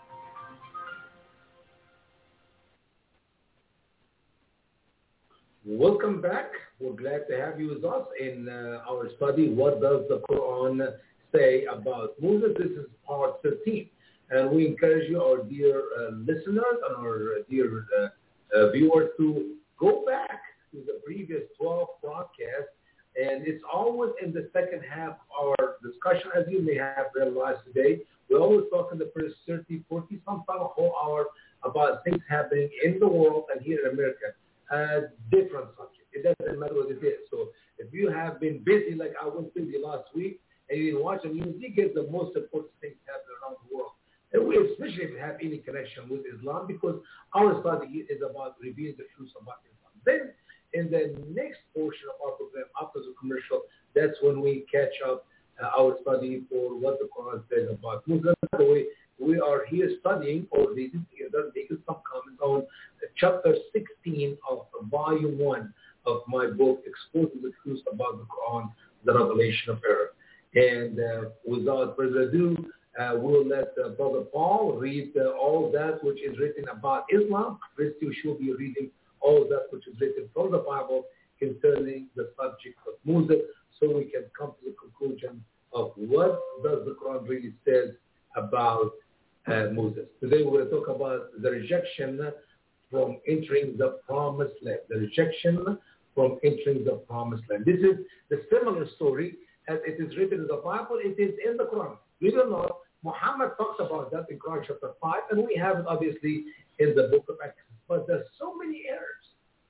Welcome back. We're glad to have you with us in uh, our study, What Does the Quran Say About Moses? This is part thirteen. And we encourage you, our dear uh, listeners and our dear uh, uh, viewers, to go back to the previous twelve broadcasts. And it's always in the second half of our discussion, as you may have realized today. We always talk in the first thirty, forty, sometimes a whole hour about things happening in the world and here in America. A different subject. It doesn't matter what it is. So if you have been busy like I was busy last week and you didn't watch the news, you get the most important things happening around the world. And we, especially if you have any connection with Islam, because our study is about revealing the truth about Islam. Then in the next portion of our program, after the commercial, that's when we catch up uh, our study for what the Quran says about Muslims. By the way, we are here studying or reading together, making some comments on chapter sixteen of volume one of my book, Exposing the Truth About the Quran, the Revelation of Error. And uh, without further ado, uh, we'll let uh, Brother Paul read uh, all that which is written about Islam. Christy should be reading all that which is written from the Bible concerning the subject of Moses, so we can come to the conclusion of what does the Quran really says about uh, Moses. Today we're going to talk about the rejection from entering the promised land. The rejection from entering the promised land. This is the similar story as it is written in the Bible. It is in the Quran. We don't know. Muhammad talks about that in Quran chapter five, and we have it obviously in the book of Exodus. But there's so many errors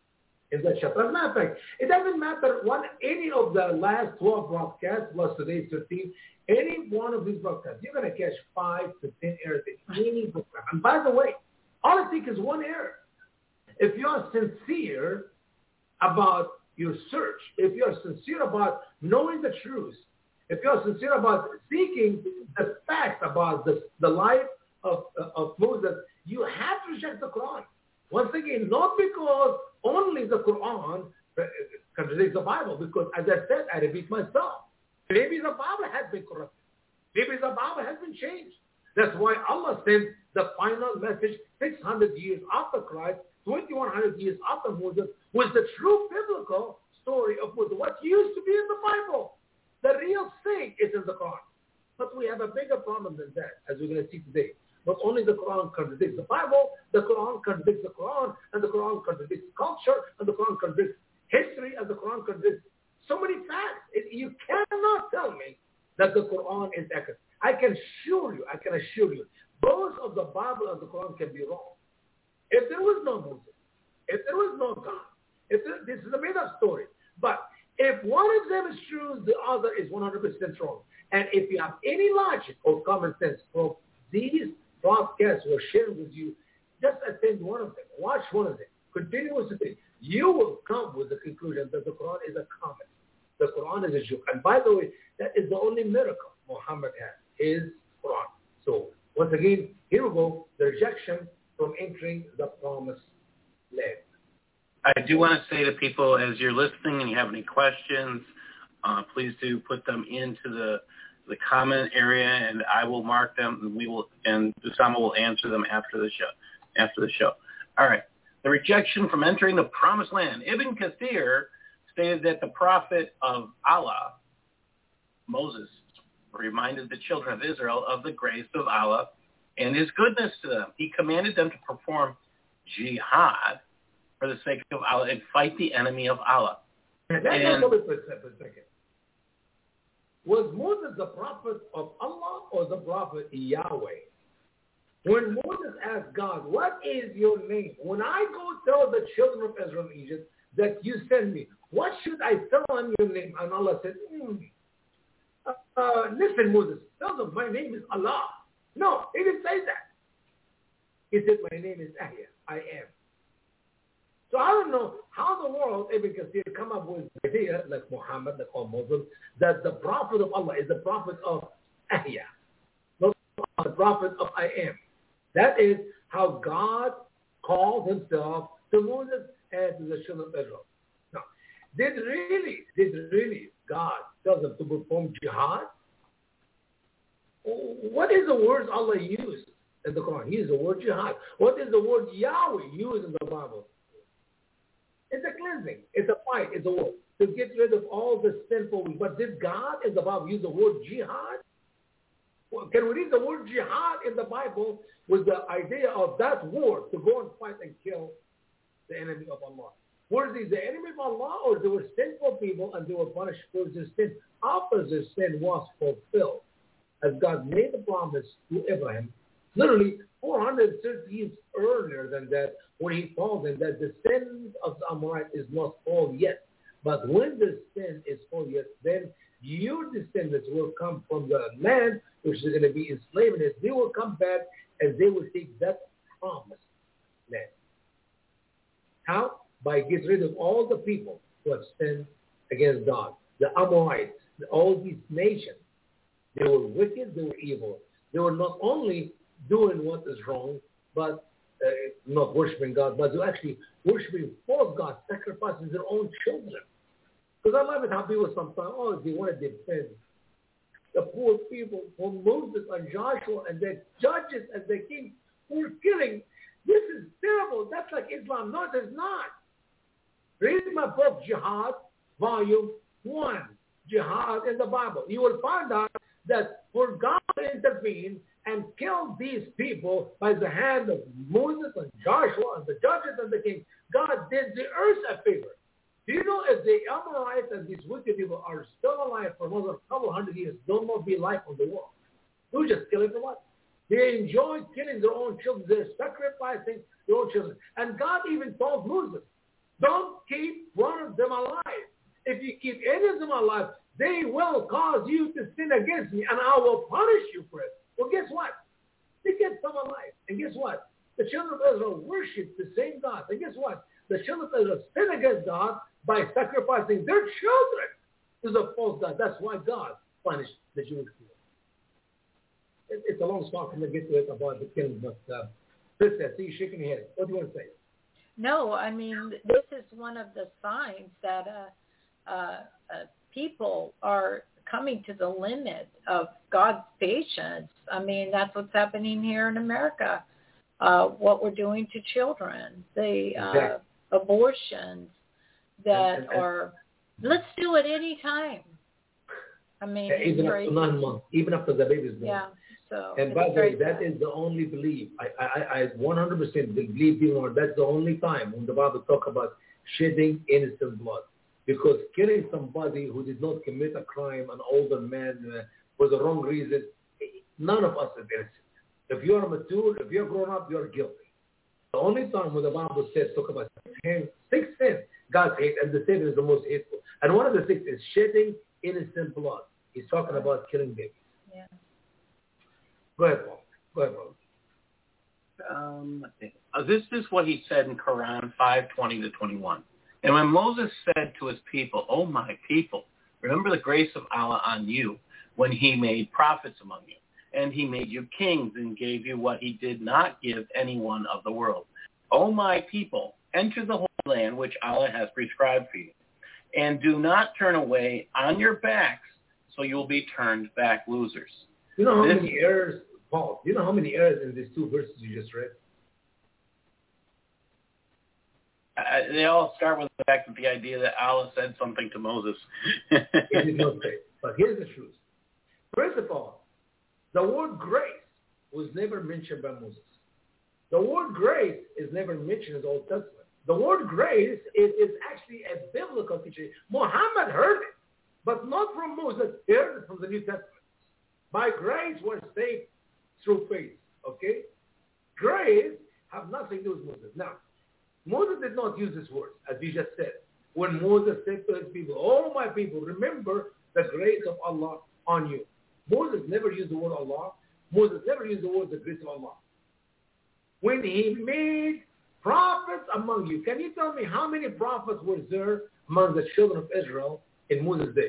in that chapter. As a matter of fact, it doesn't matter what any of the last twelve broadcasts plus today's thirteen, any one of these broadcasts, you're going to catch five to ten errors in any broadcast. And by the way, all it takes is one error. If you're sincere about your search, if you're sincere about knowing the truth, if you're sincere about seeking the facts about the, the life of, of Moses, you have to reject the Quran. Once again, not because only the Quran contradicts the Bible, because as I said, I repeat myself, maybe the Bible has been corrupted. Maybe the Bible has been changed. That's why Allah sent the final message six hundred years after Christ, twenty-one hundred years after Moses, was the true biblical story of Moses. What used to be in the Bible, the real thing is in the Quran. But we have a bigger problem than that, as we're going to see today. Not only the Quran contradicts the Bible, the Quran contradicts the Quran, and the Quran contradicts culture, and the Quran contradicts history, and the Quran contradicts so many facts. It, you cannot tell me that the Quran is accurate. I can assure you, I can assure you, both of the Bible and the Quran can be wrong. If there was no Moses, if there was no God, if there, this is a made-up story. But if one of them is true, the other is one hundred percent wrong. And if you have any logic or common sense from these broadcasts we're sharing with you, just attend one of them. Watch one of them. Continuously. You will come with the conclusion that the Quran is a comet. The Quran is a joke. And by the way, that is the only miracle Muhammad has, is Quran. So once again, here we go, the rejection from entering the promised land. I do want to say to people, as you're listening and you have any questions, uh, please do put them into the the comment area, and I will mark them, and we will, and Usama will answer them after the show. After the show. All right. The rejection from entering the promised land. Ibn Kathir stated that the prophet of Allah, Moses, reminded the children of Israel of the grace of Allah and his goodness to them. He commanded them to perform jihad for the sake of Allah and fight the enemy of Allah. Let's and, hold it for a second. Was Moses the prophet of Allah or the prophet Yahweh? When Moses asked God, what is your name? When I go tell the children of Israel in Egypt that you send me, what should I tell them your name? And Allah said, mm, uh, uh, listen, Moses, tell them my name is Allah. No, he didn't say that. He said, my name is Ahya. I am. So I don't know how the world Ibn Kathir come up with the idea, like Muhammad, like all Muslims, that the prophet of Allah is the prophet of Ahya, not the prophet of I am. That is how God called himself to Moses, and to the children of Israel. Now, did really, did really God tell them to perform jihad? What is the words Allah used in the Quran? He used the word jihad. What is the word Yahweh used in the Bible? It's a cleansing. It's a fight. It's a war to get rid of all the sinful. But did God in the Bible use the word jihad? Well, can we read the word jihad in the Bible with the idea of that war to go and fight and kill the enemy of Allah? Were they the enemy of Allah, or they were sinful people and they were punished for their sin after their sin was fulfilled? As God made the promise to Abraham, literally four hundred thirty years earlier than that, when he told them that the sin of the Amorite is not full yet. But when the sin is full yet, then your descendants will come from the land which is going to be enslaved. They will come back and they will take that promised land. How? By getting rid of all the people who have sinned against God. The Amorites, all these nations, they were wicked, they were evil. They were not only doing what is wrong, but uh, not worshiping God, but they were actually worshiping false gods, sacrificing their own children. Because I love it how people sometimes, oh, they want to defend the poor people from Moses and Joshua and their judges and their kings who were killing. This is terrible. That's like Islam. No, it is not. Read my book, Jihad, Volume one, Jihad in the Bible. You will find out that for God to intervene and kill these people by the hand of Moses and Joshua and the judges and the king, God did the earth a favor. Do you know if the Amorites and these wicked people are still alive for more than a couple hundred years, there will not be life on the world? They're just killing them what? They enjoy killing their own children. They're sacrificing their own children. And God even told Moses, don't keep one of them alive. If you keep any of them alive, they will cause you to sin against me, and I will punish you for it. Well, guess what? They get some alive. And guess what? The children of Israel worship the same God. And guess what? The children of Israel sin against God by sacrificing their children to the false God. That's why God punished the Jewish people. It, it's a long story. I'm going to get to it about the killing. But, uh, Princess, see you shaking your head. What do you want to say? No, I mean, this is one of the signs that uh, uh, uh, people are coming to the limit of God's patience. I mean, that's what's happening here in America. Uh, what we're doing to children, the uh, exactly. abortions that and, and, are, let's do it any time. I mean, yeah, even up to nine months, even after the baby is born. Yeah. So and by the way, that is the only belief. I, I, I one hundred percent believe, you know, that's the only time when the Bible talk about shedding innocent blood. Because killing somebody who did not commit a crime, an older man, uh, for the wrong reason, none of us is innocent. If you are mature, if you're grown up, you're guilty. The only time when the Bible says, talk about six sins, God's hate, and the sin is the most hateful. And one of the six is shedding innocent blood. He's talking about killing babies. Yeah. Go ahead, Paul. Go ahead, Paul. Um, uh, this is what he said in Quran five twenty to twenty-one. And when Moses said to his people, "O my people, remember the grace of Allah on you when he made prophets among you, and he made you kings and gave you what he did not give anyone of the world. O my people, enter the holy land which Allah has prescribed for you, and do not turn away on your backs, so you will be turned back losers." You know how this, many errors, Paul, you know how many errors in these two verses you just read? Uh, they all start with the fact that the idea that Allah said something to Moses. He did not say. But here's the truth. First of all, the word grace was never mentioned by Moses. The word grace is never mentioned in the Old Testament. The word grace is, is actually a biblical teaching. Muhammad heard it, but not from Moses. He heard it from the New Testament. By grace we're saved through faith. Okay? Grace have nothing to do with Moses. Now, Moses did not use this word, as you just said. When Moses said to his people, "Oh my people, remember the grace of Allah on you." Moses never used the word Allah. Moses never used the word the grace of Allah. When he made prophets among you, can you tell me how many prophets were there among the children of Israel in Moses' days?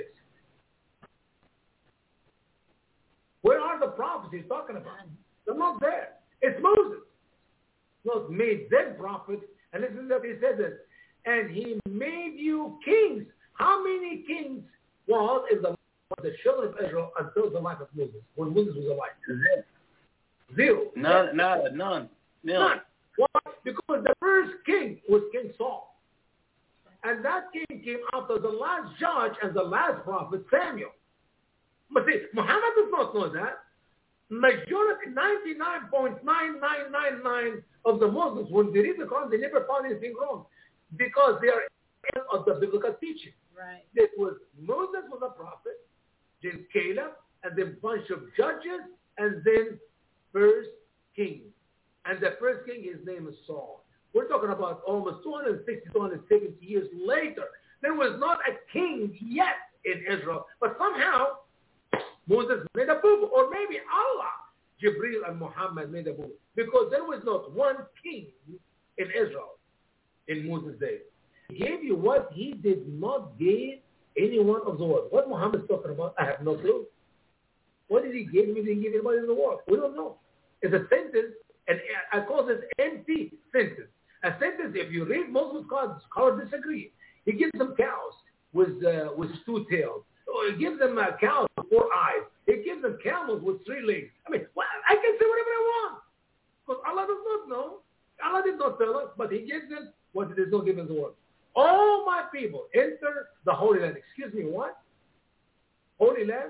Where are the prophets he's talking about? They're not there. It's Moses. Not made them prophets. And listen to what he says this. and he made you kings. How many kings was in the, the children of Israel until the life of Moses, when Moses was alive? Zero. None, none, none. None. Why? Because the first king was King Saul. And that king came after the last judge and the last prophet, Samuel. But see, Muhammad does not know that. Majority, ninety-nine point nine nine nine nine of the Muslims, when they read the Quran, they never found anything wrong because they are of the biblical teaching. Right. It was Moses was a prophet, then Caleb, and then bunch of judges, and then first king. And the first king, his name is Saul. We're talking about almost two hundred sixty, two hundred seventy years later. There was not a king yet in Israel, but somehow Moses made a boo, or maybe Allah, Jibril and Muhammad made a boo, because there was not one king in Israel in Moses' day. He gave you what he did not give anyone of the world. What Muhammad is talking about, I have no clue. What did he give me? He didn't give anybody in the world. We don't know. It's a sentence, and I call this empty sentence. A sentence, if you read Muslim scholars, scholars disagree. He gives them cows with uh, with two tails. Or he gives them uh, cows with four eyes. He gives them camels with three legs. I mean, well, I can say whatever I want. Because Allah does not know. Allah did not tell us, but he gives them what it is not given to the world. All my people enter the Holy Land. Excuse me, what? Holy Land?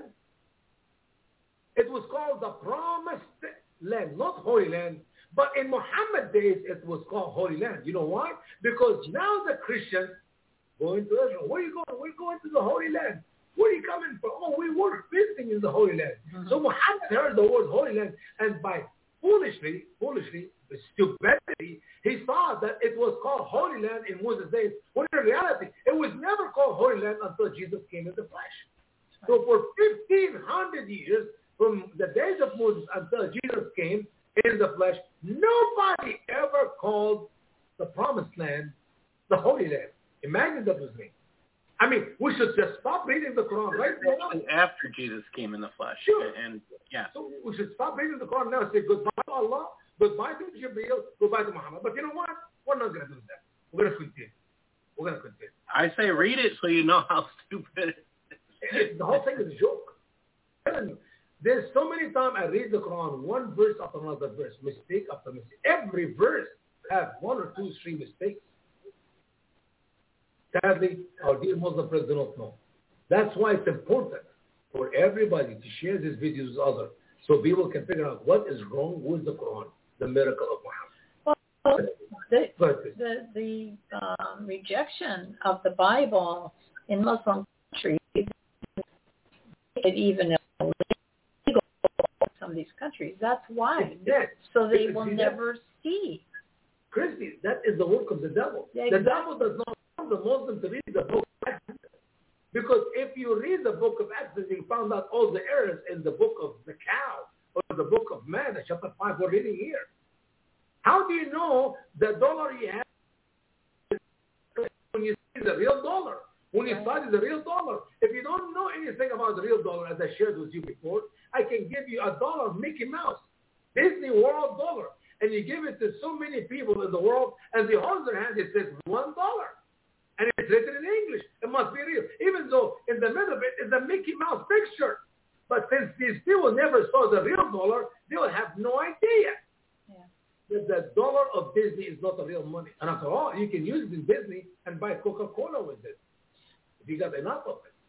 It was called the Promised Land, not Holy Land. But in Muhammad's days, it was called Holy Land. You know why? Because now the Christians going to Israel. Where are you going? We're going to the Holy Land. Where are you coming from? Oh, we were visiting in the Holy Land. Mm-hmm. So Muhammad heard the word Holy Land, and by foolishly, foolishly, stupidity, he thought that it was called Holy Land in Moses' days, when in reality, it was never called Holy Land until Jesus came in the flesh. Right. So for fifteen hundred years, from the days of Moses until Jesus came in the flesh, nobody ever called the Promised Land the Holy Land. Imagine that was me. I mean, we should just stop reading the Quran right now. After Jesus came in the flesh. Sure. And, yeah. So we should stop reading the Quran now and say goodbye to Allah, goodbye to Jibreel, goodbye to Muhammad. But you know what? We're not going to do that. We're going to continue. We're going to continue. I say read it so you know how stupid it is. The whole thing is a joke. There's so many times I read the Quran, one verse after another verse, mistake after mistake. Every verse has one or two, three mistakes. Sadly, our dear Muslim friends do not know. That's why it's important for everybody to share these videos with others so people can figure out what is wrong with the Quran, the miracle of Muhammad. Well, the, the, the um, rejection of the Bible in Muslim countries, it even illegal in some of these countries. That's why. Yes. So they will never that. see. Christy, that is the work of the devil. Yeah, the exactly. devil does not want the Muslim to read the book of Exodus. Because if you read the book of Exodus, you found out all the errors in the book of the cow or the book of man, chapter five we're reading here. How do you know the dollar you have when you see the real dollar? When you study the real dollar, if you don't know anything about the real dollar, as I shared with you before, I can give you a dollar Mickey Mouse, Disney World dollar, and you give it to so many people in the world, and they hold their hand, it says one dollar. And it's written in English. It must be real. Even though in the middle of it is a Mickey Mouse picture. But since these people never saw the real dollar, they will have no idea yeah. that the dollar of Disney is not the real money. And after all, you can use it in Disney and buy Coca-Cola with it. If you got enough of it.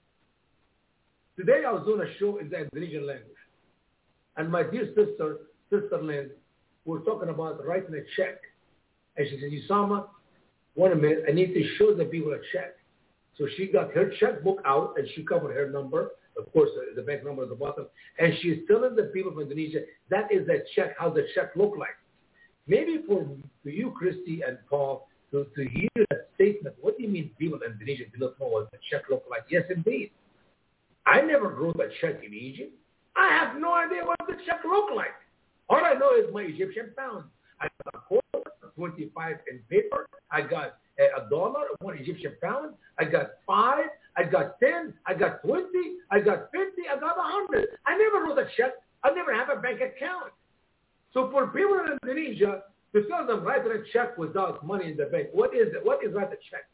Today I was doing a show in the Indonesian language. And my dear sister, Sister Lynn, we were talking about writing a check. And she said, Usama, wait a minute, I need to show the people a check. So she got her checkbook out and she covered her number, of course, the bank number at the bottom, and she's telling the people of Indonesia, that is the check, how the check look like. Maybe for, for you, Christy and Paul, to, to hear that statement, what do you mean people in Indonesia do not know what the check look like? Yes, indeed. I never wrote a check in Egypt. I have no idea what the check look like. All I know is my Egyptian pound. I got a quarter, twenty-five in paper. I got a, a dollar, one Egyptian pound. I got five. I got ten. I got twenty. I got fifty. I got a hundred. I never wrote a check. I never have a bank account. So for people in Indonesia, To tell them, write a check without money in the bank. What is it? What is write a check?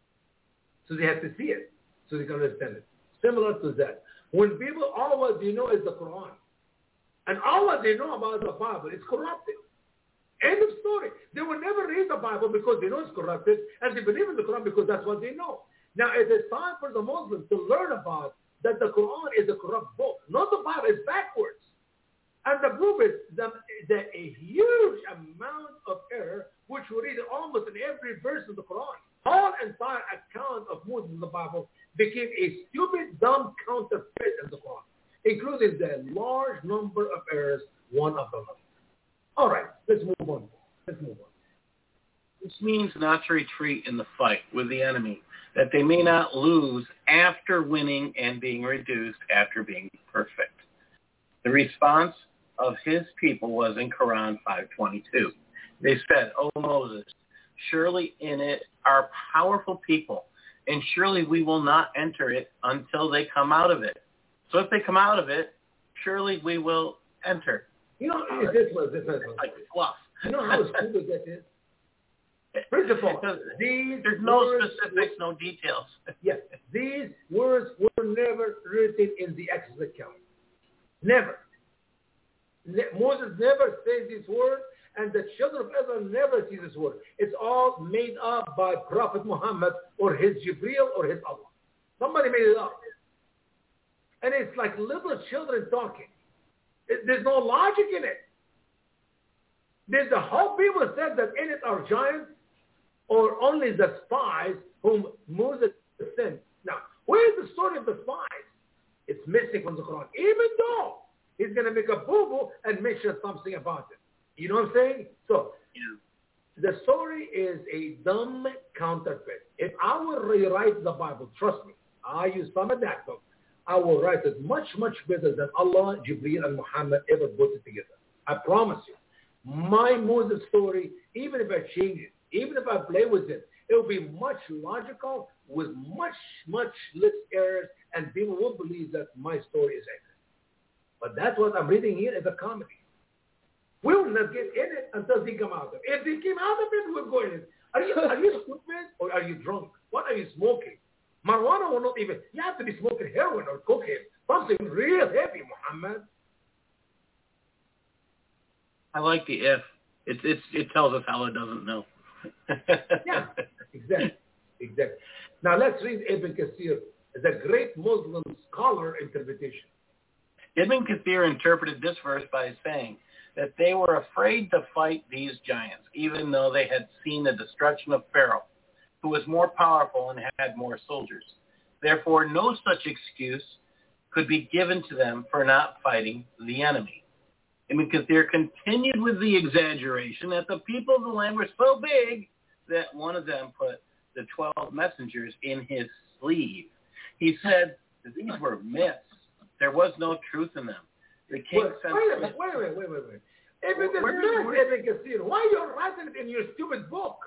So they have to see it, so they can understand it. Similar to that. When people, all what they know is the Quran. And all what they know about the Bible is corrupted. End of story. They will never read the Bible because they know it's corrupted, and they believe in the Quran because that's what they know. Now, it is time for the Muslims to learn about that the Quran is a corrupt book. Not the Bible, it's backwards. And the proof is that, that a huge amount of error, which we read almost in every verse of the Quran, whole entire account of Moses in the Bible became a stupid, dumb counterfeit in the Quran, including the large number of errors, one of them. All right, let's move on. Let's move on. This means not to retreat in the fight with the enemy, that they may not lose after winning and being reduced after being perfect. The response of his people was in Quran five twenty-two. They said, O Moses, surely in it are powerful people, and surely we will not enter it until they come out of it. So if they come out of it, surely we will enter. You know, it's this one, this one. Like fluff. You know how stupid that is? First of all, these there's no words, specifics, no details. Yes, these words were never written in the Exodus account. Never. Ne- Moses never says these words, and the children of Israel never see this word. It's all made up by Prophet Muhammad or his Jibreel or his Allah. Somebody made it up. And it's like little children talking. It, there's no logic in it. There's the whole people said that in it are giants or only the spies whom Moses sent. Now, where's the story of the spies? It's missing from the Quran. Even though he's going to make a boo-boo and mention something about it. You know what I'm saying? So, yeah. The story is a dumb counterfeit. If I will rewrite the Bible, trust me, I use some of that book, I will write it much, much better than Allah, Jibreel, and Muhammad ever put it together. I promise you. My Moses story, even if I change it, even if I play with it, it will be much logical with much, much less errors, and people will believe that my story is accurate. But that's what I'm reading here as a comedy. We will not get in it until they come out of it. If they came out of it, we'll go in it. Are you, are you stupid or are you drunk? What are you smoking? Marijuana will not even, you have to be smoking heroin or cocaine. Something real heavy, Muhammad. I like the if. It, it, it tells us Allah doesn't know. Yeah, exactly. Exactly. Now let's read Ibn Kathir, the great Muslim scholar interpretation. Ibn Kathir interpreted this verse by saying that they were afraid to fight these giants, even though they had seen the destruction of Pharaoh, who was more powerful and had more soldiers. Therefore, no such excuse could be given to them for not fighting the enemy. Ibn Kathir continued with the exaggeration that the people of the land were so big that one of them put the twelve messengers in his sleeve. He said that these were myths. There was no truth in them. The king wait, sent wait, wait, wait, wait, wait, wait, wait. If it is myth, Ibn Kathir, why are you writing it in your stupid book?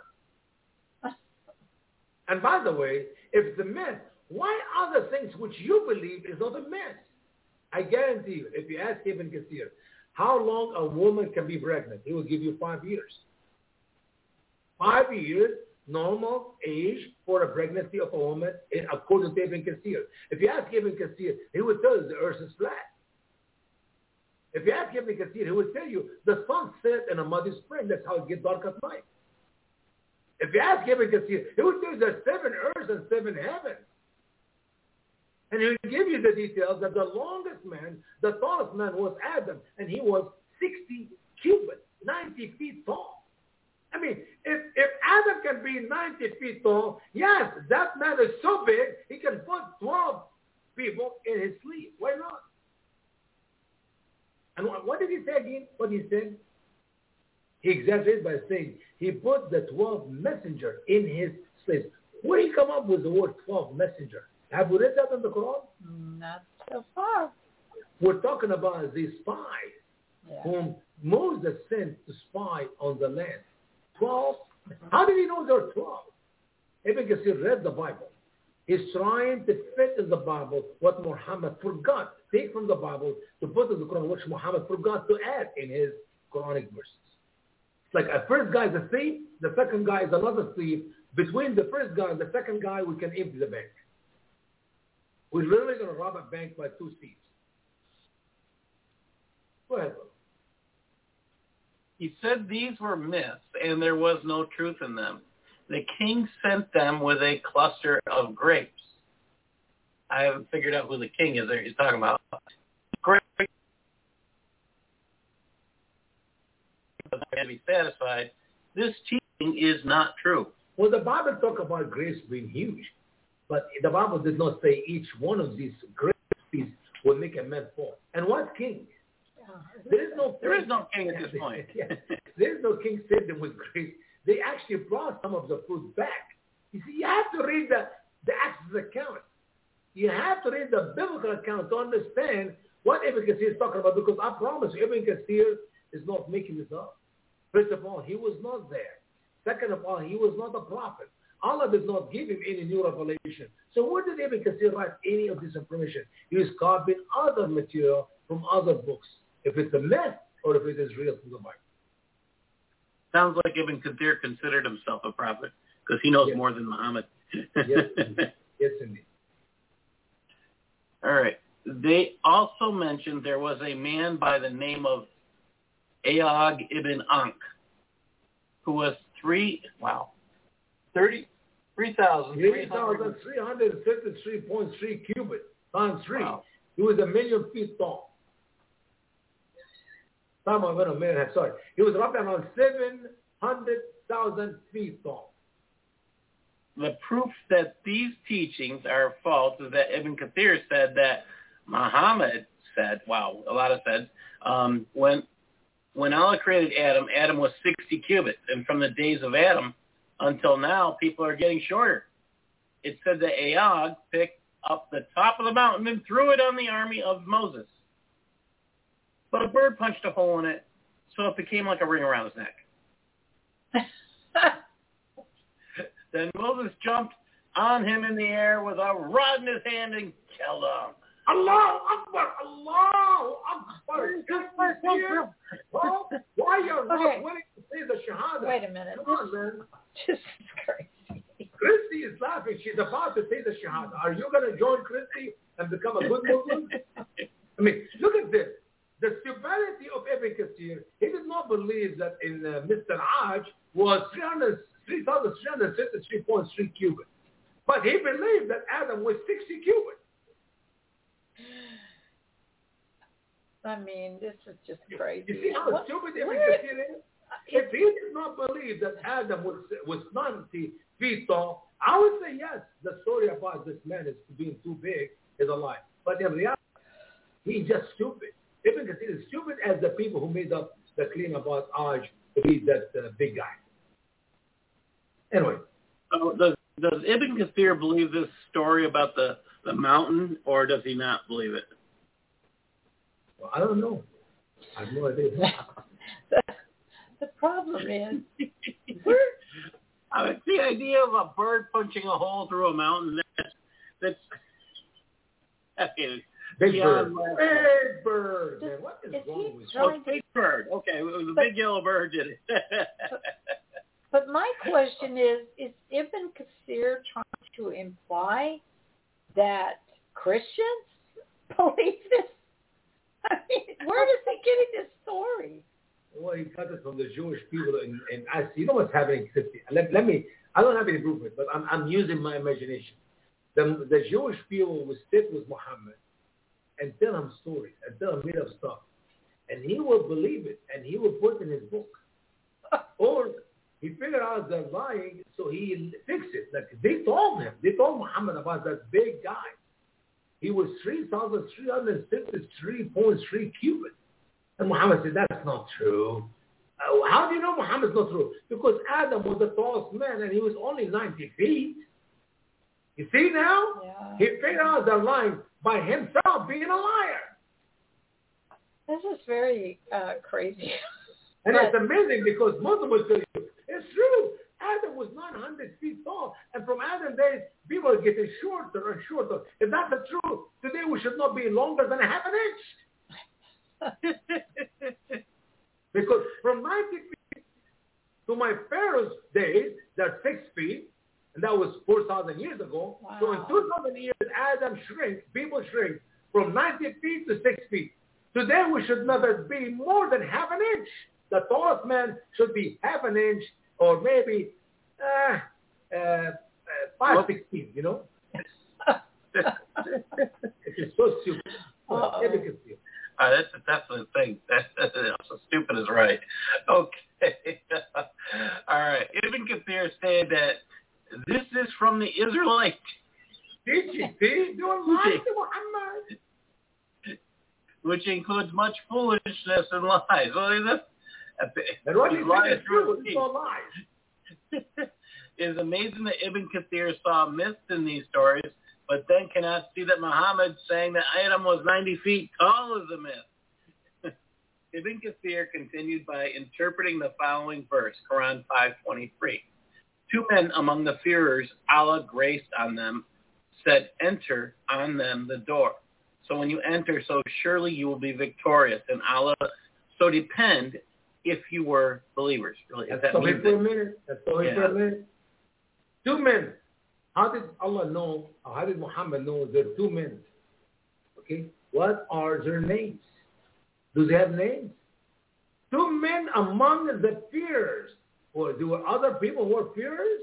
And by the way, if it's a myth, why other things which you believe is not a myth? I guarantee you, if you ask Ibn Kathir, how long a woman can be pregnant, he will give you five years. Five years, normal age for a pregnancy of a woman, according to Ibn Kathir. If you ask Ibn Kathir, he will tell you the earth is flat. If you ask Ibn Kathir, he will tell you the sun sets in a muddy spring. That's how it gets dark at night. If you ask Ibn Kathir, he will tell you there's seven earths and seven heavens. And he will give you the details that the longest man, the tallest man was Adam, and he was sixty cubits, ninety feet tall. I mean, if, if Adam can be ninety feet tall, yes, that man is so big, he can put twelve people in his sleeve. Why not? And what did he say again? What he said? He exaggerated by saying he put the twelve messenger in his sleeve. Where did he come up with the word twelve messenger? Have we read that in the Quran? Not so far. We're talking about the spies yeah. whom Moses sent to spy on the land. Twelve? How did he know there were twelve? Ibn Kathir read the Bible. He's trying to fit in the Bible what Muhammad forgot. Take from the Bible to put in the Quran which Muhammad forgot to add in his Quranic verses. It's like a first guy is a thief, the second guy is another thief. Between the first guy and the second guy, we can empty the bank. We're literally going to rob a bank by two thieves. Go ahead, bro. He said these were myths and there was no truth in them. The king sent them with a cluster of grapes. I haven't figured out who the king is there he's talking about. Grapes to be satisfied. This teaching is not true. Well, the Bible talks about grapes being huge, but the Bible did not say each one of these grapes will make a man fall. And what king? There is no there is no king at this point. Yeah. There is no king saved them with grapes. They actually brought some of the fruit back. You see, you have to read the, the Exodus account. You have to read the biblical account to understand what Ibn Kathir is talking about, because I promise you, Ibn Kathir is not making this up. First of all, he was not there. Second of all, he was not a prophet. Allah did not give him any new revelation. So where did Ibn Kathir write any of this information? He was copying other material from other books, if it's a myth or if it is real from the Bible. Sounds like Ibn Kathir considered himself a prophet because he knows yes. more than Muhammad. Yes, indeed. Yes, indeed. All right. They also mentioned there was a man by the name of Ayag ibn Ankh, who was three, wow, thirty, three thousand three thousand three hundred fifty-three point three cubits times three. Wow. He was a million feet tall. Some of them, man, sorry. He was roughly around seven hundred thousand feet tall. The proof that these teachings are false is that Ibn Kathir said that Muhammad said, wow, a lot of said, um, when when Allah created Adam, Adam was sixty cubits. And from the days of Adam until now, people are getting shorter. It said that Ayag picked up the top of the mountain and threw it on the army of Moses. But a bird punched a hole in it, so it became like a ring around his neck. Then Moses jumped on him in the air with a rod in his hand and killed him. Allah Akbar! Allah Akbar! Well, why you're not okay. willing to say the Shahada? Wait a minute. Come on, man. This is crazy. Christy is laughing. She's about to say the Shahada. Are you going to join Christy and become a good Muslim? I mean, look at this. The stupidity of Ibn Kathir, he did not believe that in uh, Mister Aj was three thousand three hundred fifty-three point three cubits. But he believed that Adam was sixty cubits. I mean, this is just crazy. You see how what, stupid Ibn Kathir is? If he did not believe that Adam was, was ninety feet tall, I would say yes, the story about this man is being too big is a lie. But in reality, he's just stupid. Ibn Kathir is stupid as the people who made up the claim about Aj to be that uh, big guy. Anyway. So does, does Ibn Kathir believe this story about the, the mountain, or does he not believe it? Well, I don't know. I have no idea. the, the problem is, I mean, the idea of a bird punching a hole through a mountain, that's, that's okay. Big yeah, bird. Big bird. Man, what is, is wrong with you? Oh, big bird. Okay, it was a but, big yellow bird did it. but, but my question is, is Ibn Kathir trying to imply that Christians believe this? I mean, where is he getting this story? Well, he got it from the Jewish people, and, and I see, you know what's happening. Let, let me, I don't have any proof of it, but I'm, I'm using my imagination. The, the Jewish people will sit with Muhammad and tell him stories and tell him made up stuff. And he will believe it, and he will put it in his book. Or he figured out they're lying, so he fixed it. Like they told him, they told Muhammad about that big guy. He was three thousand three hundred fifty-three point three cubits. And Muhammad said, that's not true. Uh, how do you know Muhammad's not true? Because Adam was the tallest man, and he was only ninety feet. You see now? Yeah. He figured out they're lying by himself being a liar. This is very uh, crazy. And but, it's amazing because Muslims will tell you, it's true. Adam was nine hundred feet tall. And from Adam days, people are getting shorter and shorter. If that's the truth, today we should not be longer than a half an inch. Because from ninety feet to my Pharaoh's days, they're six feet, and that was four thousand years ago. Wow. So in two thousand years, Adam shrink, people shrink from ninety feet to six feet. Today, we should never be more than half an inch. The tallest man should be half an inch or maybe uh, uh, uh, five, six feet, you know? It's so stupid. Uh-oh. Uh, that's a definite thing. That's, that's, that's so stupid is right. Okay. All right. Ibn Kathir said that this is from the Israelite. Did you see? Don't lie to Muhammad. Which includes much foolishness and lies. Well, that's, and what he said is true. It's It's all lies. It is amazing that Ibn Kathir saw myths in these stories, but then cannot see that Muhammad saying that Adam was ninety feet tall is a myth. Ibn Kathir continued by interpreting the following verse, Quran five twenty-three. Two men among the fearers, Allah graced on them, said, enter on them the door. So when you enter, so surely you will be victorious. And Allah, so depend if you were believers. Really, That's that so means for a that, minute. That's so Yeah. for a minute. Two men. How did Allah know, or how did Muhammad know there are two men? Okay? What are their names? Do they have names? Two men among the fearers. Or there were other people who were fearers?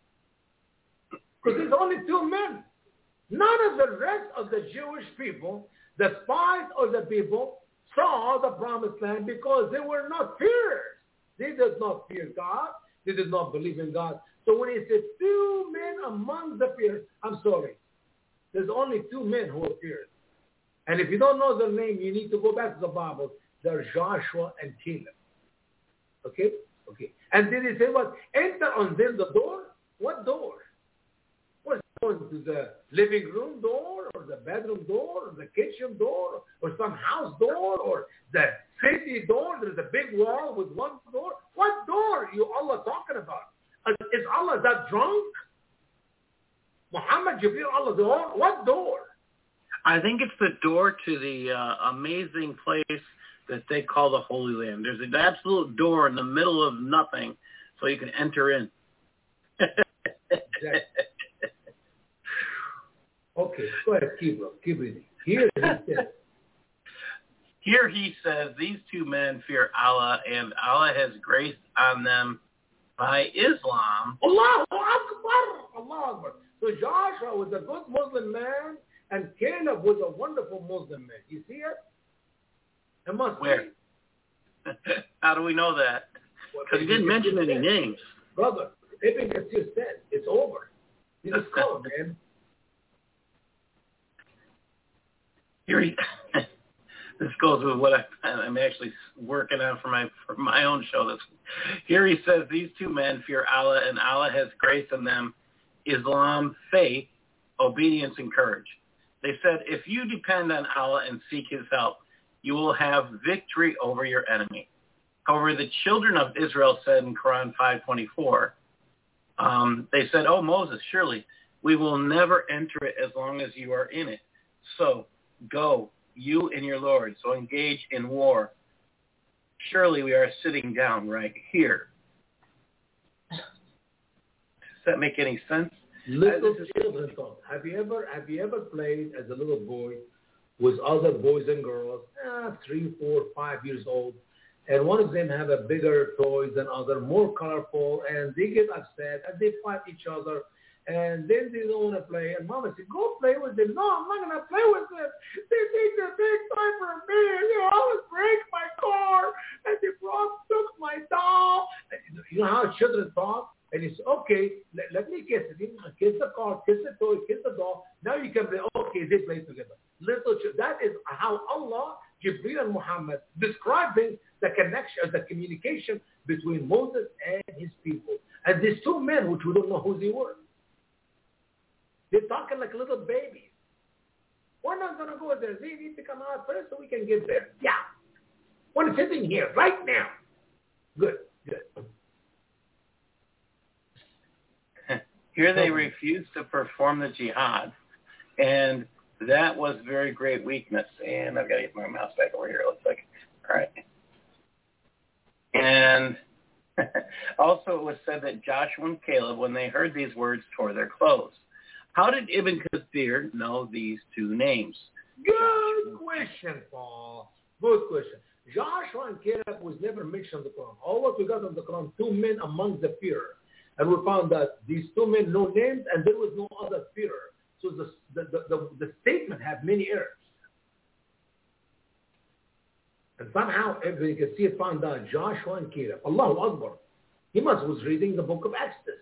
Because there's only two men. None of the rest of the Jewish people, the spies or the people, saw the promised land because they were not fearers. They did not fear God. They did not believe in God. So when he said two men among the fearers, I'm sorry. There's only two men who are fearers. And if you don't know their name, you need to go back to the Bible. They're Joshua and Caleb. Okay? Okay. And did he say what? Enter on them the door? What door? Was it going to the living room door or the bedroom door or the kitchen door or some house door or the city door? There's a big wall with one door. What door are you Allah talking about? Is Allah that drunk? Muhammad Jibreel Allah door? What door? I think it's the door to the uh, amazing place that they call the Holy Land. There's an absolute door in the middle of nothing so you can enter in. Exactly. Okay, go ahead, keep, keep reading. Here he says, Here he says, these two men fear Allah, and Allah has graced on them by Islam. Allahu Akbar! Allahu Akbar. So Joshua was a good Muslim man, and Caleb was a wonderful Muslim man. You see it? It must Where? be. How do we know that? Because he didn't mention any names. Brother, Ibn Kathir said, it's over. You just call it, man. Here he, this goes with what I, I'm actually working on for my for my own show. This here he says these two men fear Allah, and Allah has graced on them Islam, faith, obedience, and courage. They said, if you depend on Allah and seek His help, you will have victory over your enemy. However, the children of Israel said in Quran five twenty-four, um, they said, "Oh Moses, surely we will never enter it as long as you are in it. So go, you and your Lord, so engage in war. Surely we are sitting down right here." Does that make any sense? Little children talk. Have you ever have you ever played as a little boy with other boys and girls, eh, three, four, five years old, and one of them have a bigger toys than other, more colorful, and they get upset and they fight each other, and then they don't want to play. And Mama said, "Go play with them." "No, I'm not gonna play with them. They take the big toy from me. They always break my car, and they brought took my doll." And you know how children talk? And he said, "Okay, let, let me kiss it. Kiss the car, kiss the toy, kiss the doll. Now you can play." Okay, they play together. Little children. That is how Allah, Jibreel, and Muhammad describing the connection, the communication between Moses and his people. And these two men, which we don't know who they were, they're talking like little babies. We're not going to go there. They need to come out first so we can get there. Yeah. We're sitting here right now. Good, good. Here they refused to perform the jihad, and that was very great weakness. And I've got to get my mouse back over here. It looks like. All right. And Also, it was said that Joshua and Caleb, when they heard these words, tore their clothes. How did Ibn Kathir know these two names? Good question, Paul. Good question. Joshua and Caleb was never mentioned in the Quran. All what we got in the Quran, two men among the fear. And we found that these two men, no names, and there was no other fear. So the, the, the, the, the statement had many errors. And somehow, if you can see it, found out Joshua and Caleb. Allahu Akbar. He must was reading the book of Exodus.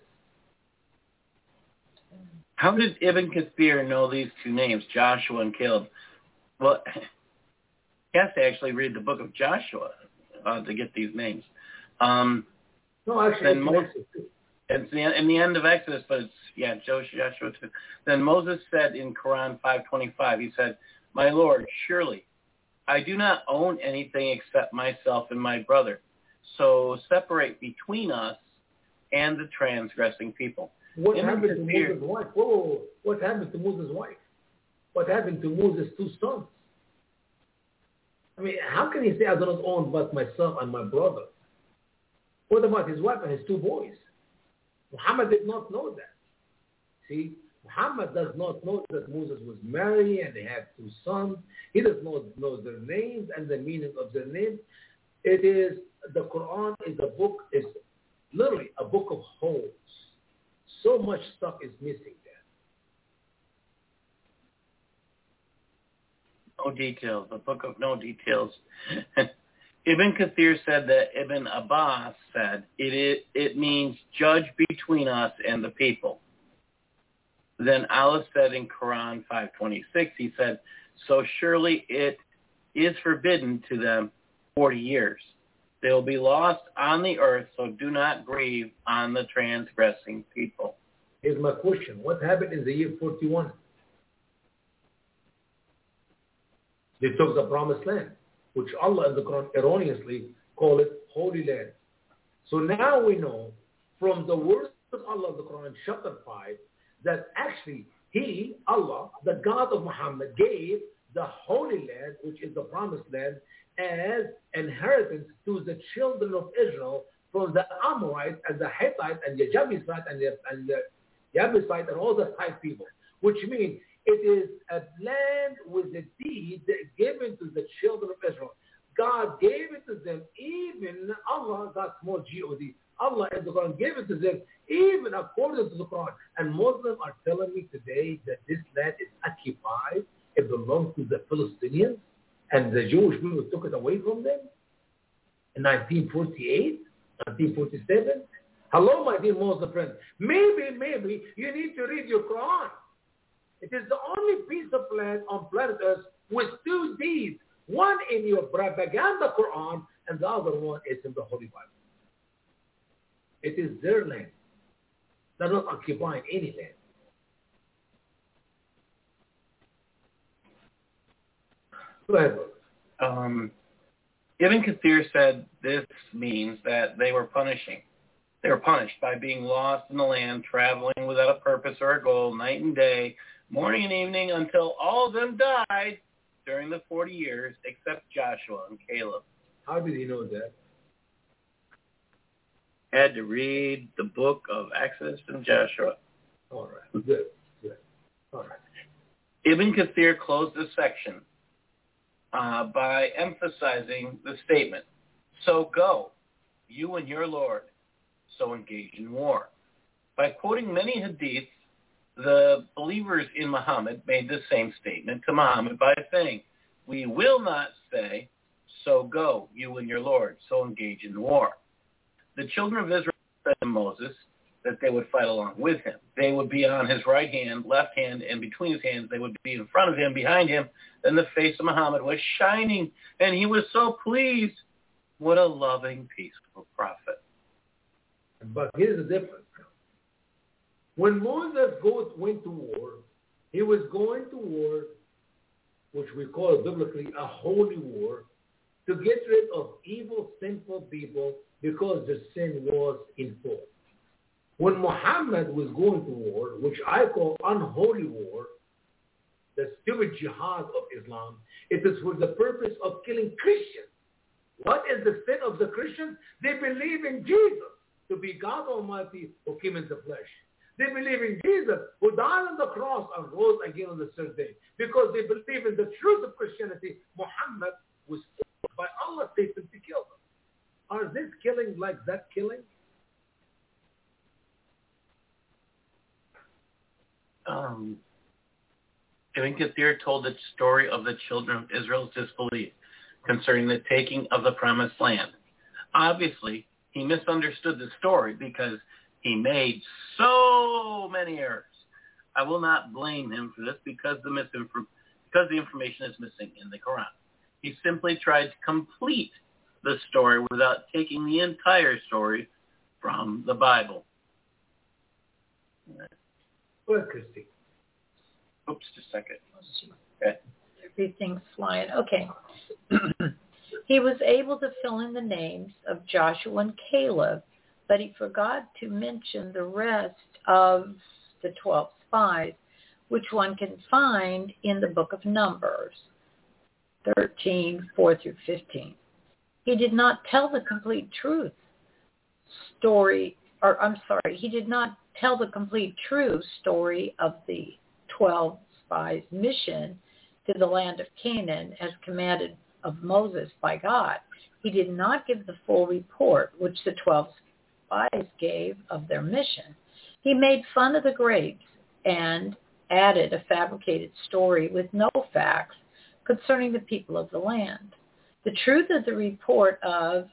How did Ibn Kathir know these two names, Joshua and Caleb? Well, he has to actually read the book of Joshua uh, to get these names. Um, no, actually, then Moses, it's the, in the end of Exodus, but it's, yeah, Joshua too. Then Moses said in Quran five twenty-five, he said, "My Lord, surely I do not own anything except myself and my brother. So separate between us and the transgressing people." What Ibn happened to Kathir, Moses' wife? Whoa, whoa, whoa. What happened to Moses' wife? What happened to Moses' two sons? I mean, how can he say, I do not own but myself and my brother? What about his wife and his two boys? Muhammad did not know that. See, Muhammad does not know that Moses was married and they had two sons. He does not know their names and the meaning of their names. It is, the Quran is a book, is literally a book of holes. So much stuff is missing there. No details, the book of no details. Ibn Kathir said that Ibn Abbas said, it, it, it means judge between us and the people. Then Allah said in Quran five twenty-six, he said, so surely it is forbidden to them forty years. They will be lost on the earth, so do not grieve on the transgressing people. Here's my question. What happened in the year forty-one? They took the promised land, which Allah in the Quran erroneously called it Holy Land. So now we know from the words of Allah in the Quran, chapter five, that actually He, Allah, the God of Muhammad, gave the Holy Land, which is the promised land, as inheritance to the children of Israel from the Amorites and the Hittites and the Jebusite and the, and the Jebusite and all the Hittite people, which means it is a land with a deed given to the children of Israel. God gave it to them, even Allah, got more G O D. Allah in the Quran gave it to them, even according to the Quran. And Muslims are telling me today that this land is occupied. It belongs to the Palestinians, and the Jewish people took it away from them in nineteen forty-eight, nineteen forty-seven. Hello, my dear Muslim friends. Maybe, maybe you need to read your Quran. It is the only piece of land on planet Earth with two deeds. One in your propaganda Quran, and the other one is in the Holy Bible. It is their land. They're not occupying any land. Go ahead. Um, Ibn Kathir said this means that they were punishing. They were punished by being lost in the land, traveling without a purpose or a goal, night and day, morning and evening, until all of them died during the forty years, except Joshua and Caleb. How did he know that? Had to read the book of Exodus and Joshua. All right, good, good. All right. Ibn Kathir closed this section uh, by emphasizing the statement, so go, you and your Lord, so engage in war. By quoting many hadiths, the believers in Muhammad made the same statement to Muhammad by saying, we will not say, so go, you and your Lord, so engage in war. The children of Israel said to Moses that they would fight along with him. They would be on his right hand, left hand, and between his hands. They would be in front of him, behind him. Then the face of Muhammad was shining, and he was so pleased. What a loving, peaceful prophet. But here's the difference. When Moses went to war, he was going to war, which we call biblically a holy war, to get rid of evil, sinful people because the sin was in full. When Muhammad was going to war, which I call unholy war, the stupid jihad of Islam, it is for the purpose of killing Christians. What is the sin of the Christians? They believe in Jesus to be God Almighty who came in the flesh. They believe in Jesus who died on the cross and rose again on the third day. Because they believe in the truth of Christianity, Muhammad was forced by Allah, Satan, to kill them. Are this killing like that killing? Um, Ibn Kathir told the story of the children of Israel's disbelief concerning the taking of the promised land. Obviously, he misunderstood the story because he made so many errors. I will not blame him for this because the misinform- because the information is missing in the Quran. He simply tried to complete the story without taking the entire story from the Bible. Well, Christy. Oops, just a second. Okay. Everything's flying. Okay. He was able to fill in the names of Joshua and Caleb, but he forgot to mention the rest of the twelve spies, which one can find in the book of Numbers, thirteen, four through fifteen. He did not tell the complete truth story, or I'm sorry, he did not tell the complete true story of the twelve spies' mission to the land of Canaan as commanded of Moses by God. He did not give the full report which the twelve spies gave of their mission. He made fun of the grapes and added a fabricated story with no facts concerning the people of the land. The truth of the report of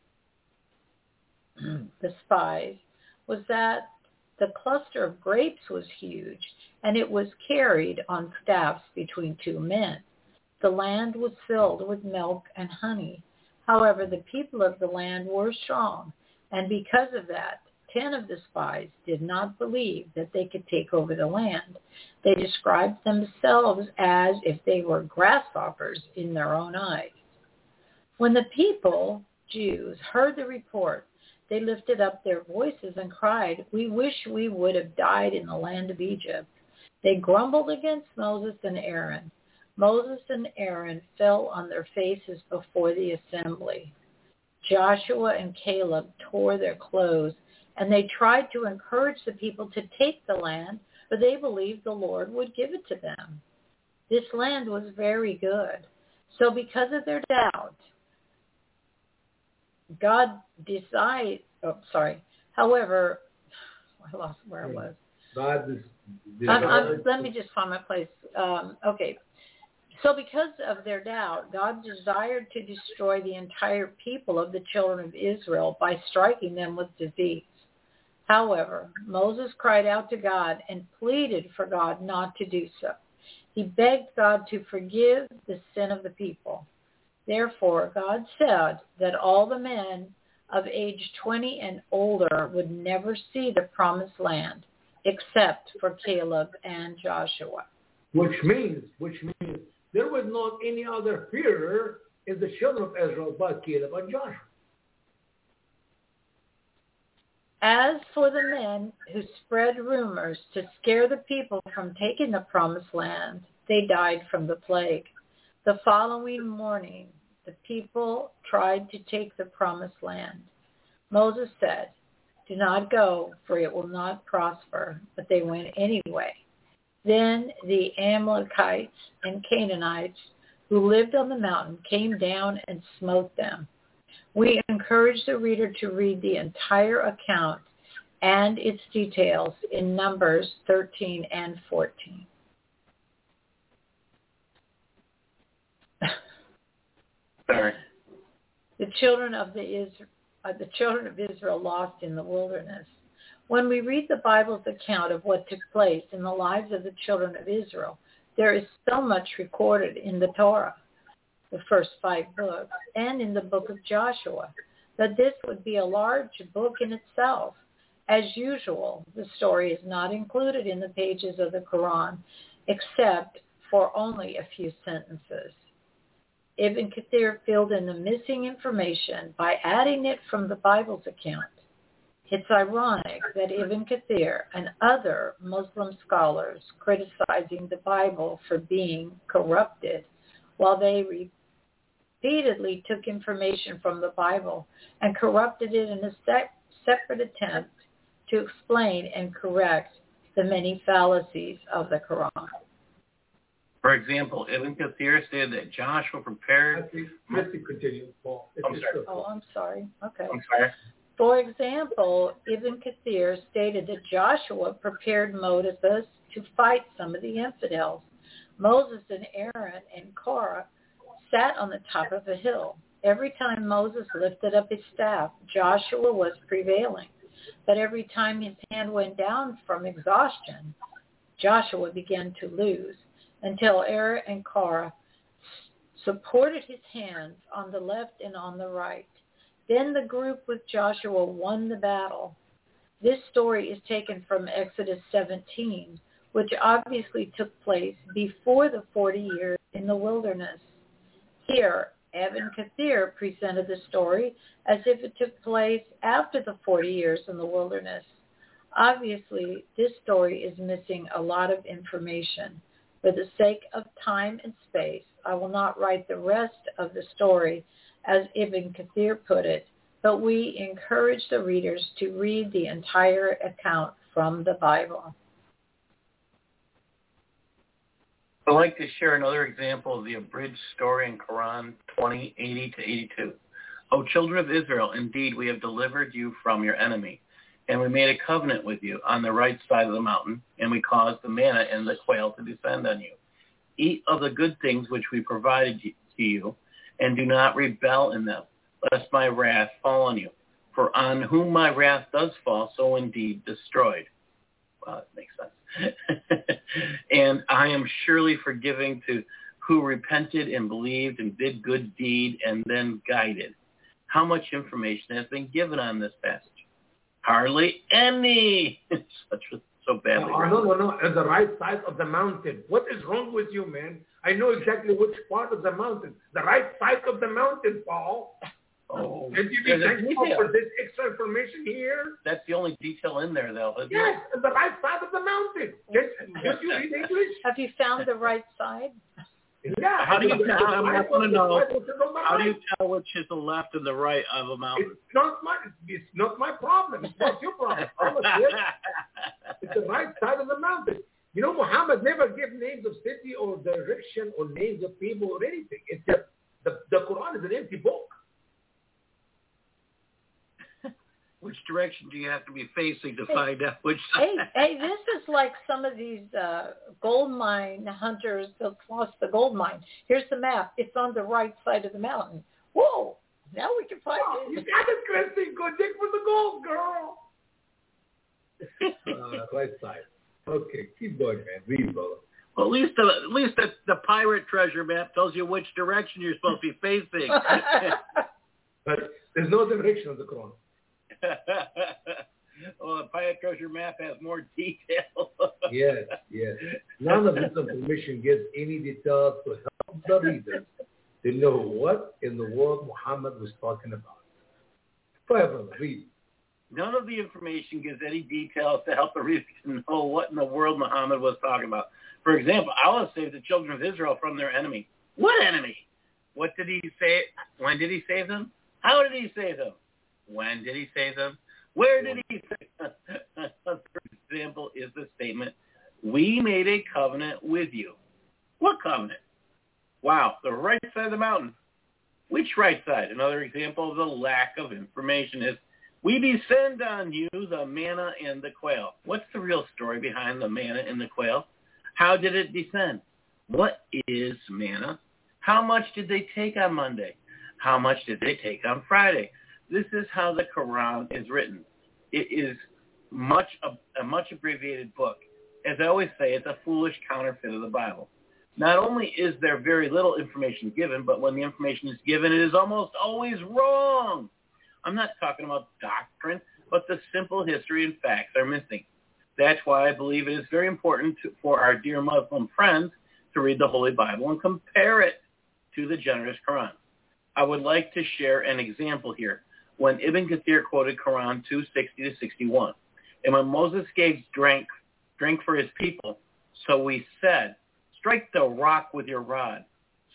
the spies was that the cluster of grapes was huge, and it was carried on staffs between two men. The land was filled with milk and honey. However, the people of the land were strong, and because of that, ten of the spies did not believe that they could take over the land. They described themselves as if they were grasshoppers in their own eyes. When the people, Jews, heard the report, they lifted up their voices and cried, "We wish we would have died in the land of Egypt." They grumbled against Moses and Aaron. Moses and Aaron fell on their faces before the assembly. Joshua and Caleb tore their clothes, and they tried to encourage the people to take the land, for they believed the Lord would give it to them. This land was very good. So because of their doubt, God decided, oh, sorry. However, I lost where I was. God is, I'm, I'm, let me just find my place. Um, okay. So because of their doubt, God desired to destroy the entire people of the children of Israel by striking them with disease. However, Moses cried out to God and pleaded for God not to do so. He begged God to forgive the sin of the people. Therefore, God said that all the men of age twenty and older would never see the promised land, except for Caleb and Joshua. Which means, which means there was not any other fear in the children of Israel but Caleb and Joshua. As for the men who spread rumors to scare the people from taking the promised land, they died from the plague. The following morning, the people tried to take the promised land. Moses said, "Do not go, for it will not prosper." But they went anyway. Then the Amalekites and Canaanites who lived on the mountain came down and smote them. We encourage the reader to read the entire account and its details in Numbers thirteen and fourteen. Sorry. The children of the Israel, uh, the children of Israel lost in the wilderness. When we read the Bible's account of what took place in the lives of the children of Israel, there is so much recorded in the Torah, the first five books, and in the book of Joshua, that this would be a large book in itself. As usual, the story is not included in the pages of the Quran, except for only a few sentences. Ibn Kathir filled in the missing information by adding it from the Bible's account. It's ironic that Ibn Kathir and other Muslim scholars criticizing the Bible for being corrupted while they re- repeatedly took information from the Bible and corrupted it in a se- separate attempt to explain and correct the many fallacies of the Quran. For example, Ibn Kathir stated that Joshua prepared... Let's continue, Paul. I'm sorry. Oh, I'm sorry. Okay. I'm sorry. For example, Ibn Kathir stated that Joshua prepared Moses to fight some of the infidels. Moses and Aaron and Korah sat on the top of a hill. Every time Moses lifted up his staff, Joshua was prevailing. But every time his hand went down from exhaustion, Joshua began to lose, until Aaron and Korah supported his hands on the left and on the right. Then the group with Joshua won the battle. This story is taken from Exodus seventeen, which obviously took place before the forty years in the wilderness. Here, Ibn Kathir presented the story as if it took place after the forty years in the wilderness. Obviously, this story is missing a lot of information. For the sake of time and space, I will not write the rest of the story as Ibn Kathir put it, but we encourage the readers to read the entire account from the Bible. I'd like to share another example of the abridged story in Quran twenty, eighty to eighty-two. O children of Israel, indeed we have delivered you from your enemy, and we made a covenant with you on the right side of the mountain, and we caused the manna and the quail to descend on you. Eat of the good things which we provided to you, and do not rebel in them, lest my wrath fall on you. For on whom my wrath does fall, so indeed destroyed. Well, that makes sense. And I am surely forgiving to who repented and believed and did good deed and then guided. How much information has been given on this passage? Hardly any. Such a, so badly. No, no, no, no. On the right side of the mountain. What is wrong with you, man? I know exactly which part of the mountain. The right side of the mountain, Paul. Oh, and you be thankful for this extra information here? That's the only detail in there, though. Yes, on the right side of the mountain. Did you read English? Have you found the right side? Yeah. How do you tell? I want to know. How do you right. tell which is the left and the right of a mountain? It's not my. It's not my problem. It's not your problem. It's the right side of the mountain. You know, Muhammad never gave names of city or direction or names of people or anything. It's just the the Quran is an empty book. Which direction do you have to be facing to find out which side? Hey, hey, this is like some of these uh, gold mine hunters that lost the gold mine. Here's the map. It's on the right side of the mountain. Whoa! Now we can find oh, it. You got it, Christy. Go dig for the gold, girl. uh, right side. Okay, keep going, man. Read, brother. Well, at least the at least the, the pirate treasure map tells you which direction you're supposed to be facing. But there's no direction on the Quran. Well, the pirate treasure map has more detail. Yes, yes. None of this information gives any details to help the readers to know what in the world Muhammad was talking about. Go ahead, brother. Read. None of the information gives any details to help the reader to know what in the world Muhammad was talking about. For example, Allah saved the children of Israel from their enemy. What enemy? What did he say? When did he save them? How did he save them? When did he save them? Where did he save them? For example, is the statement, we made a covenant with you. What covenant? Wow, the right side of the mountain. Which right side? Another example of the lack of information is, we descend on you the manna and the quail. What's the real story behind the manna and the quail? How did it descend? What is manna? How much did they take on Monday? How much did they take on Friday? This is how the Quran is written. It is much a, a much abbreviated book. As I always say, it's a foolish counterfeit of the Bible. Not only is there very little information given, but when the information is given, it is almost always wrong. I'm not talking about doctrine, but the simple history and facts are missing. That's why I believe it is very important to, for our dear Muslim friends to read the Holy Bible and compare it to the generous Quran. I would like to share an example here. When Ibn Kathir quoted Quran two sixty to sixty-one, and when Moses gave drink, drink for his people, so we said, strike the rock with your rod.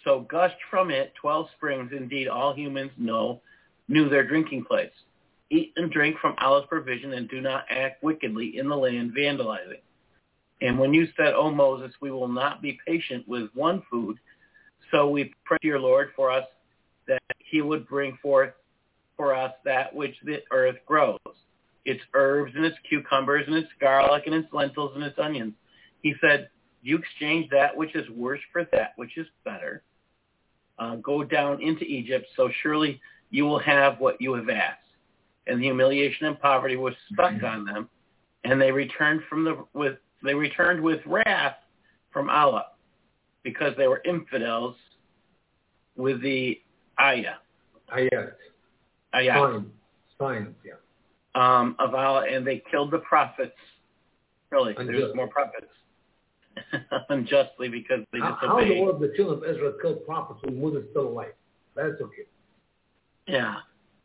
So gushed from it twelve springs. Indeed, all humans know knew their drinking place. Eat and drink from Allah's provision, and do not act wickedly in the land, vandalizing. And when you said, O Moses, we will not be patient with one food, so we pray to your Lord for us that he would bring forth for us that which the earth grows, its herbs and its cucumbers and its garlic and its lentils and its onions. He said, you exchange that which is worse for that which is better. Uh, go down into Egypt, so surely you will have what you have asked. And the humiliation and poverty was stuck on them, and they returned from the with they returned with wrath from Allah, because they were infidels with the ayah. Ayat. Ayat. Signs. Signs, yeah. Um, of Allah, and they killed the prophets. Really, Unjust. there's more prophets. Unjustly, because they How, how in the disobeyed. world the children of Israel killed prophets when Moses is still alive? That's okay. Yeah.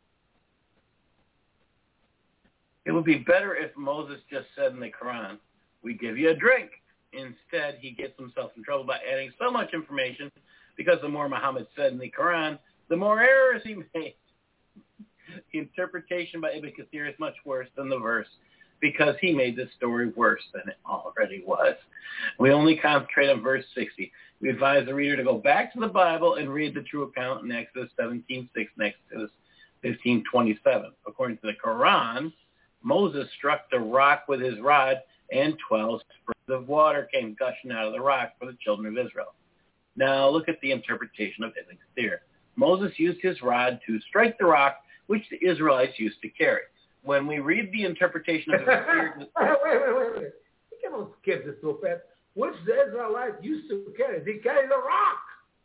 It would be better if Moses just said in the Quran, we give you a drink. Instead, he gets himself in trouble by adding so much information, because the more Muhammad said in the Quran, the more errors he made. The interpretation by Ibn Kathir is much worse than the verse, because he made this story worse than it already was. We only concentrate on verse sixty. We advise the reader to go back to the Bible and read the true account in Exodus seventeen six and Exodus fifteen twenty-seven. According to the Quran, Moses struck the rock with his rod, and twelve springs of water came gushing out of the rock for the children of Israel. Now look at the interpretation of Ibn Kathir. Moses used his rod to strike the rock, which the Israelites used to carry. When we read the interpretation of Ibn Kathir... wait, wait, wait, wait. You cannot skip this so fast. Which the Israelites used to carry? They carry the rock.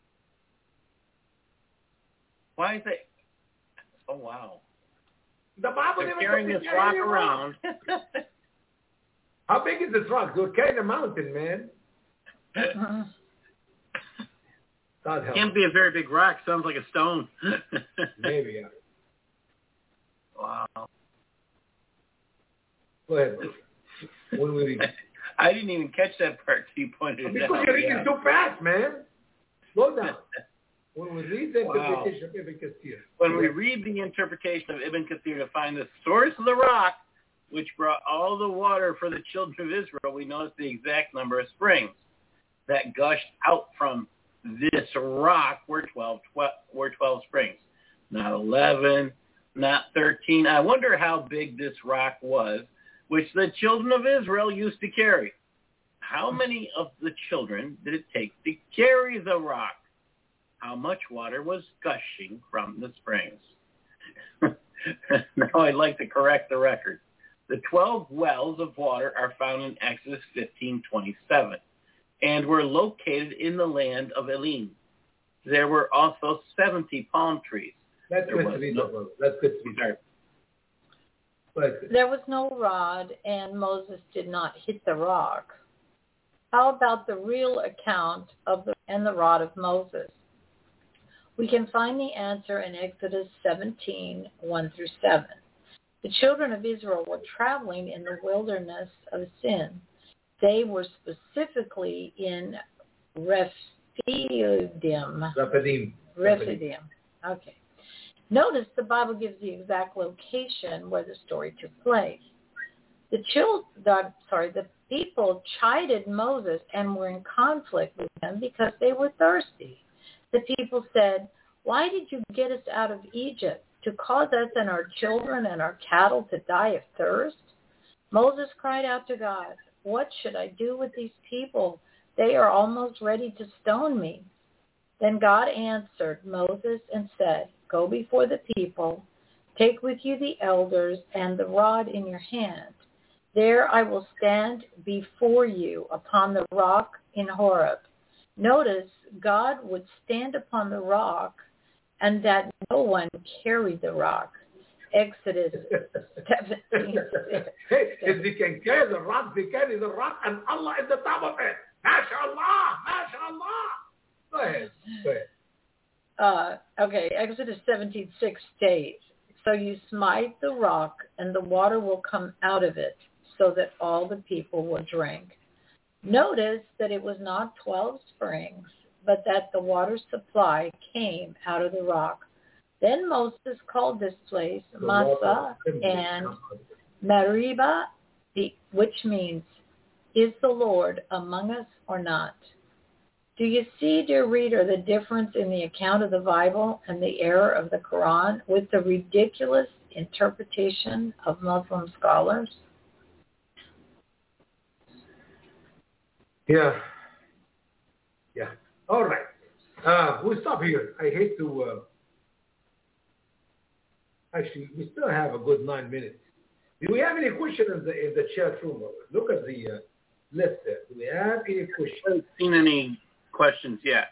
Why is it... Oh, wow. The Bible They're never carrying said this they rock carry the around. How big is this rock? They're carrying a mountain, man. God help. Can't be a very big rock. Sounds like a stone. Maybe, yeah. Wow. Go ahead, bro. When we read. I didn't even catch that part till you pointed it Because out. you're reading Yeah. too fast, man. Slow down. When we read the Wow. interpretation of Ibn Kathir. When we read the interpretation of Ibn Kathir to find the source of the rock, which brought all the water for the children of Israel, we notice the exact number of springs that gushed out from this rock were twelve, twelve, were twelve springs. Not eleven, not thirteen. I wonder how big this rock was, which the children of Israel used to carry. How many of the children did it take to carry the rock? How much water was gushing from the springs? Now I'd like to correct the record. The twelve wells of water are found in Exodus fifteen twenty-seven and were located in the land of Elim. There were also seventy palm trees. That's There good was to read, no- brother. That's good to read. Sorry. But There was no rod, and Moses did not hit the rock. How about the real account of the and the rod of Moses? We can find the answer in Exodus seventeen, one through seven. The children of Israel were traveling in the wilderness of Sin. They were specifically in Rephidim. Rapadim. Rephidim. Okay. Notice the Bible gives the exact location where the story took place. The children, sorry, the people chided Moses and were in conflict with him because they were thirsty. The people said, "Why did you get us out of Egypt? To cause us and our children and our cattle to die of thirst?" Moses cried out to God, "What should I do with these people? They are almost ready to stone me." Then God answered Moses and said, "Go before the people, take with you the elders and the rod in your hand. There I will stand before you upon the rock in Horeb." Notice God would stand upon the rock and that no one carried the rock. Exodus seventeen. Hey, if they can carry the rock, they carry the rock, and Allah is the top of it. MashaAllah, MashaAllah. Go ahead, go ahead. Uh, okay, Exodus seventeen six states, "So you smite the rock, and the water will come out of it, so that all the people will drink." Notice that it was not twelve springs, but that the water supply came out of the rock. Then Moses called this place Massah and Meribah, which means, is the Lord among us or not? Do you see, dear reader, the difference in the account of the Bible and the error of the Quran with the ridiculous interpretation of Muslim scholars? Yeah. Yeah. All right. Uh, we'll stop here. I hate to... Uh, actually, we still have a good nine minutes. Do we have any questions in the, in the chat room? Look at the uh, list there. Do we have any questions? I haven't seen any questions yet.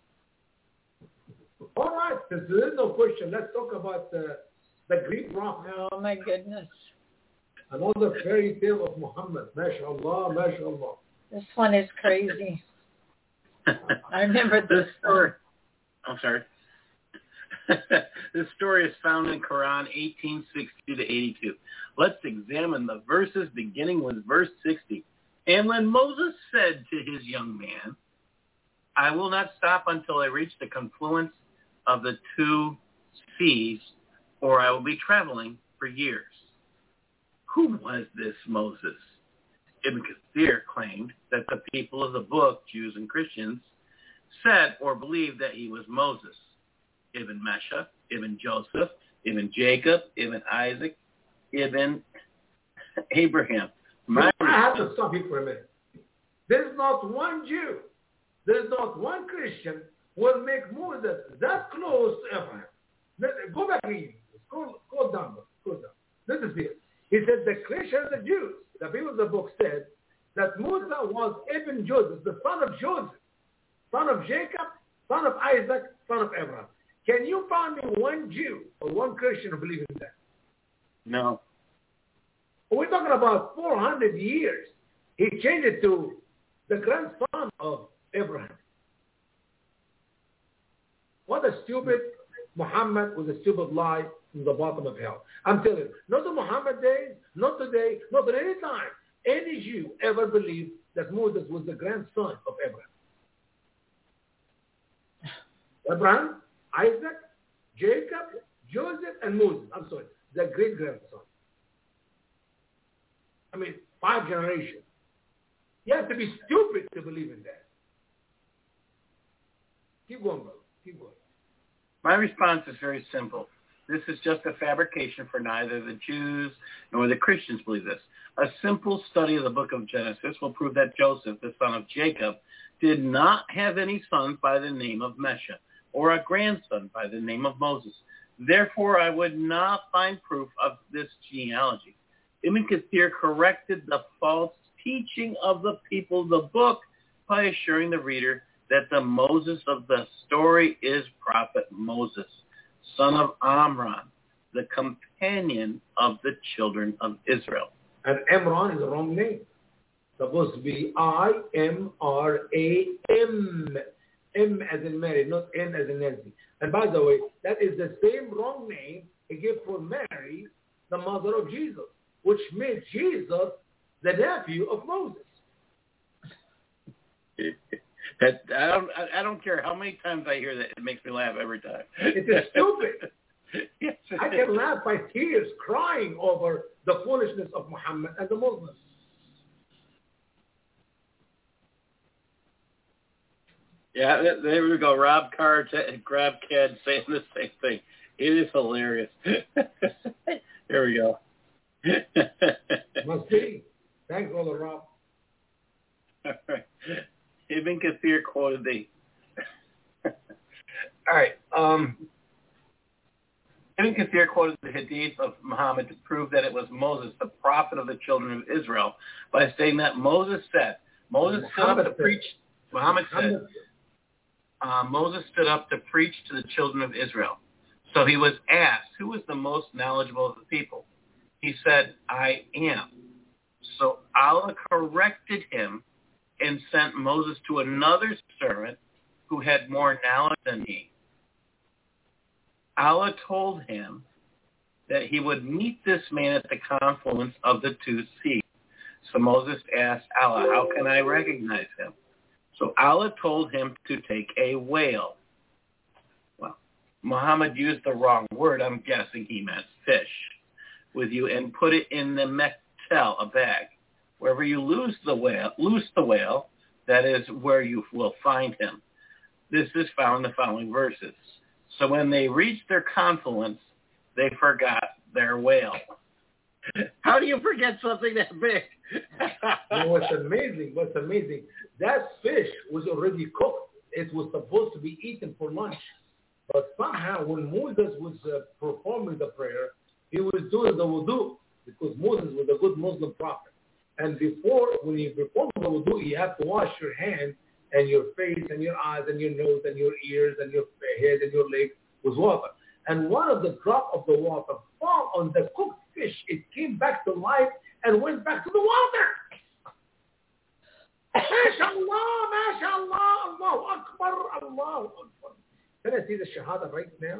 All right. Since there is no question, let's talk about uh, the Greek prophet. Oh, my goodness. Another fairy tale of Muhammad. MashaAllah, MashaAllah. This one is crazy. I remember this, this story. I'm sorry. This story is found in Quran eighteen sixty to eighty-two. Let's examine the verses beginning with verse sixty. And when Moses said to his young man, I will not stop until I reach the confluence of the two seas, or I will be traveling for years. Who was this Moses? Ibn Kathir claimed that the people of the book, Jews and Christians, said or believed that he was Moses. Ibn Mesha, Ibn Joseph, Ibn Jacob, Ibn Isaac, Ibn Abraham. My I have to stop you for a minute. There's not one Jew, there's not one Christian will make Moses that close to Abraham. Go back reading. Scroll, scroll down. Scroll down. This is it. He said the Christians, the Jews, the people of the book said that Musa was Ibn Joseph, the son of Joseph, son of Jacob, son of Isaac, son of Abraham. Can you find me one Jew or one Christian who believes in that? No. We're talking about four hundred years. He changed it to the grandson of Abraham. What a stupid Muhammad with a stupid lie from the bottom of hell. I'm telling you, not the Muhammad days, not today, not at any time, any Jew ever believed that Moses was the grandson of Abraham. Abraham, Isaac, Jacob, Joseph, and Moses. I'm sorry, the great-grandson. I mean, five generations. You have to be stupid to believe in that. Keep going, brother. Keep going. My response is very simple. This is just a fabrication, for neither the Jews nor the Christians believe this. A simple study of the book of Genesis will prove that Joseph, the son of Jacob, did not have any sons by the name of Mesha, or a grandson by the name of Moses. Therefore, I would not find proof of this genealogy. Ibn Kathir corrected the false teaching of the people of the book by assuring the reader that the Moses of the story is Prophet Moses, son of Amram, the companion of the children of Israel. And Amram is the wrong name. It's supposed to be I M R A M. M as in Mary, not N as in Nancy. And by the way, that is the same wrong name he gave for Mary, the mother of Jesus, which made Jesus the nephew of Moses. That, I don't. I don't care how many times I hear that. It makes me laugh every time. It is stupid. Yes, it I is. can laugh by tears, crying over the foolishness of Muhammad and the Muslims. Yeah, there we go. Rob Carr and Grab Cad saying the same thing. It is hilarious. Here we go. Must be. Thanks, Brother Rob. All right. Ibn Kathir quoted the... All right. Um, Ibn Kathir quoted the hadith of Muhammad to prove that it was Moses, the prophet of the children of Israel, by saying that Moses said, Moses stood up to preach, Muhammad said, uh, Moses stood up to preach to the children of Israel. So he was asked, who was the most knowledgeable of the people? He said, I am. So Allah corrected him and sent Moses to another servant who had more knowledge than he. Allah told him that he would meet this man at the confluence of the two seas. So Moses asked Allah, how can I recognize him? So Allah told him to take a whale. Well, Muhammad used the wrong word. I'm guessing he meant fish with you, and put it in the mektel, a bag. Wherever you lose the whale, loose the whale, that is where you will find him. This is found in the following verses. So when they reached their confluence, they forgot their whale. How do you forget something that big? No, what's amazing, what's amazing, that fish was already cooked. It was supposed to be eaten for lunch. But somehow when Moses was uh, performing the prayer, he was doing the wudu, because Moses was a good Muslim prophet. And before, when you perform the wudu, you have to wash your hands and your face and your eyes and your nose and your ears and your head and your legs with water. And one of the drop of the water fall on the cooked fish. It came back to life and went back to the water. MashaAllah, MashaAllah, Allahu Akbar, Allahu Akbar. Can I see the Shahada right now?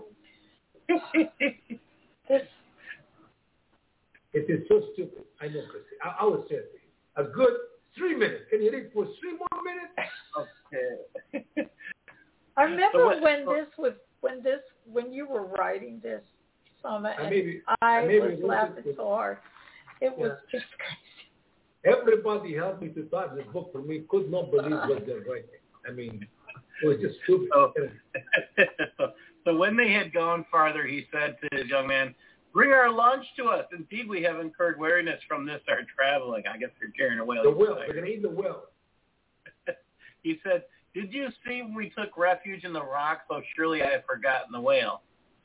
It is so stupid. I know, Christy. I, I will say it to you. A good three minutes. Can you read for three more minutes? Okay. I remember So what- when this was when this when you were writing this, Sama, and maybe- I I maybe was wrote laughing it with- so hard. It was Yeah. just crazy. Everybody helped me to type this book for me. Could not believe what they're writing. I mean, it was just stupid. So, so when they had gone farther, he said to his young man, "Bring our lunch to us. Indeed, we have incurred weariness from this our traveling." I guess they're carrying a whale. The whale. They're going to eat the whale. He said, "Did you see when we took refuge in the rock? So surely I have forgotten the whale."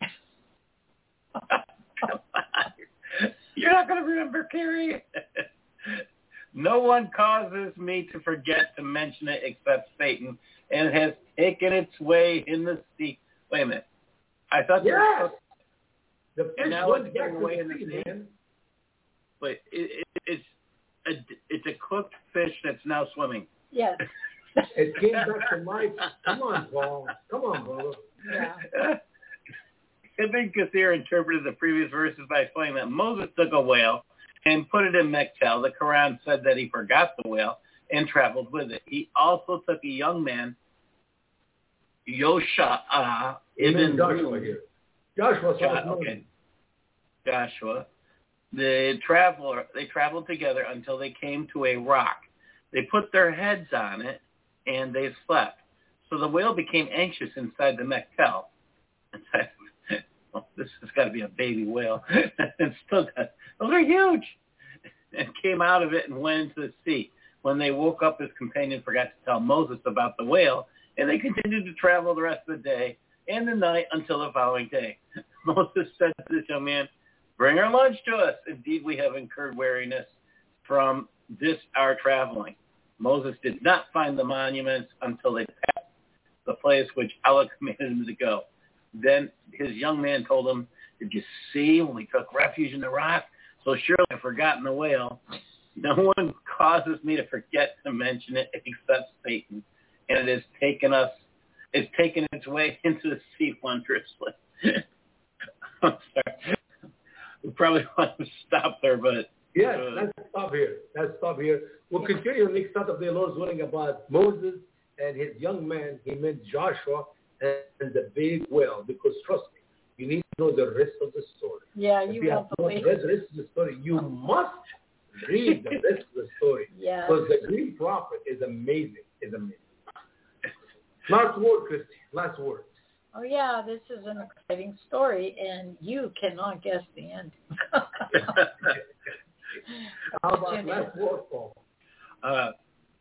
Come on. You're not going to remember, Carrie. No one causes me to forget to mention it except Satan, and it has taken its way in the sea. Wait a minute. I thought there Yes. was The fish And now went it's back getting to away the in the sea, sea. man. but it, it, it's a it's a cooked fish that's now swimming. Yes. It came back to life. Come on, Paul. Come on, brother. Yeah. Ibn Kathir interpreted the previous verses by explaining that Moses took a whale and put it in Mektel. The Quran said that he forgot the whale and traveled with it. He also took a young man, Yosha ibn Joshua here. Joshua, son of Jo- Nun. okay. Joshua. The traveler they traveled together until they came to a rock. They put their heads on it and they slept. So the whale became anxious inside the Mektel and said, "Well, this has got to be a baby whale." And still got, those are huge. And came out of it and went into the sea. When they woke up, his companion forgot to tell Moses about the whale, and they continued to travel the rest of the day and the night until the following day. Moses said to this young man, "Bring our lunch to us. Indeed, we have incurred weariness from this our traveling." Moses did not find the monuments until they passed the place which Allah commanded him to go. Then his young man told him, "Did you see when we took refuge in the rock? So surely I've forgotten the whale. No one causes me to forget to mention it except Satan, and it has taken us, it's taken its way into the sea wondrously." I'm sorry. We probably want to stop there, but Yes, uh, let's stop here. Let's stop here. We'll continue next Saturday, Lord's willing, about Moses and his young man. He meant Joshua and the big whale. Because trust me, you need to know the rest of the story. Yeah, If you you won't have not believe read it. the rest of the story, you must read the rest of the story. Yeah. Because the Green Prophet is amazing. Is amazing. Last word, Christy. Last word. Oh yeah, this is an exciting story, and you cannot guess the end. How about last word, Paul? Uh,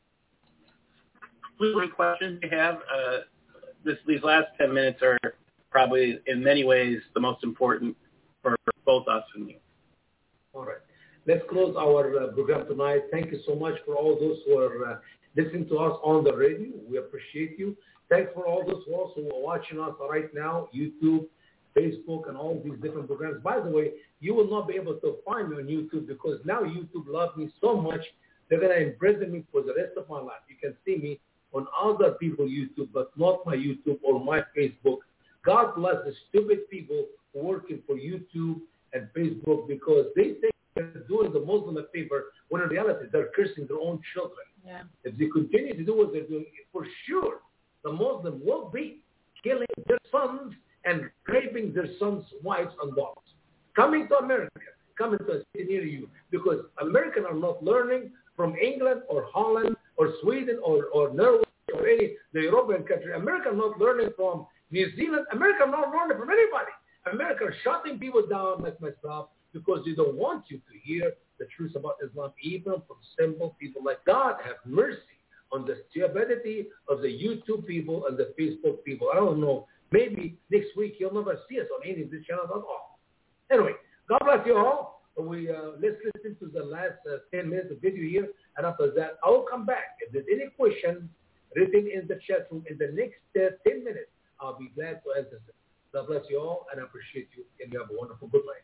please, questions you have. Uh, this, these last ten minutes are probably, in many ways, the most important for both us and you. All right. Let's close our uh, program tonight. Thank you so much for all those who are uh, listening to us on the radio. We appreciate you. Thanks for all those who also are watching us right now, YouTube, Facebook, and all these different programs. By the way, you will not be able to find me on YouTube because now YouTube loves me so much they're going to imprison me for the rest of my life. You can see me on other people's YouTube, but not my YouTube or my Facebook. God bless the stupid people working for YouTube and Facebook because they think Americans doing the Muslim a favor when in reality they're cursing their own children. Yeah. If they continue to do what they're doing, for sure the Muslim will be killing their sons and raping their sons' wives and daughters. Coming to America, coming to a city near you, because Americans are not learning from England or Holland or Sweden or, or Norway or any the European country. America not learning from New Zealand. America not learning from anybody. America are shutting people down like myself because they don't want you to hear the truth about Islam, even from simple people like God. Have mercy on the stupidity of the YouTube people and the Facebook people. I don't know. Maybe next week you'll never see us on any of these channels at all. Anyway, God bless you all. We uh, let's listen to the last uh, ten minutes of video here, and after that I will come back. If there's any question written in the chat room in the next uh, ten minutes, I'll be glad to answer them. God bless you all, and I appreciate you, and you have a wonderful good night.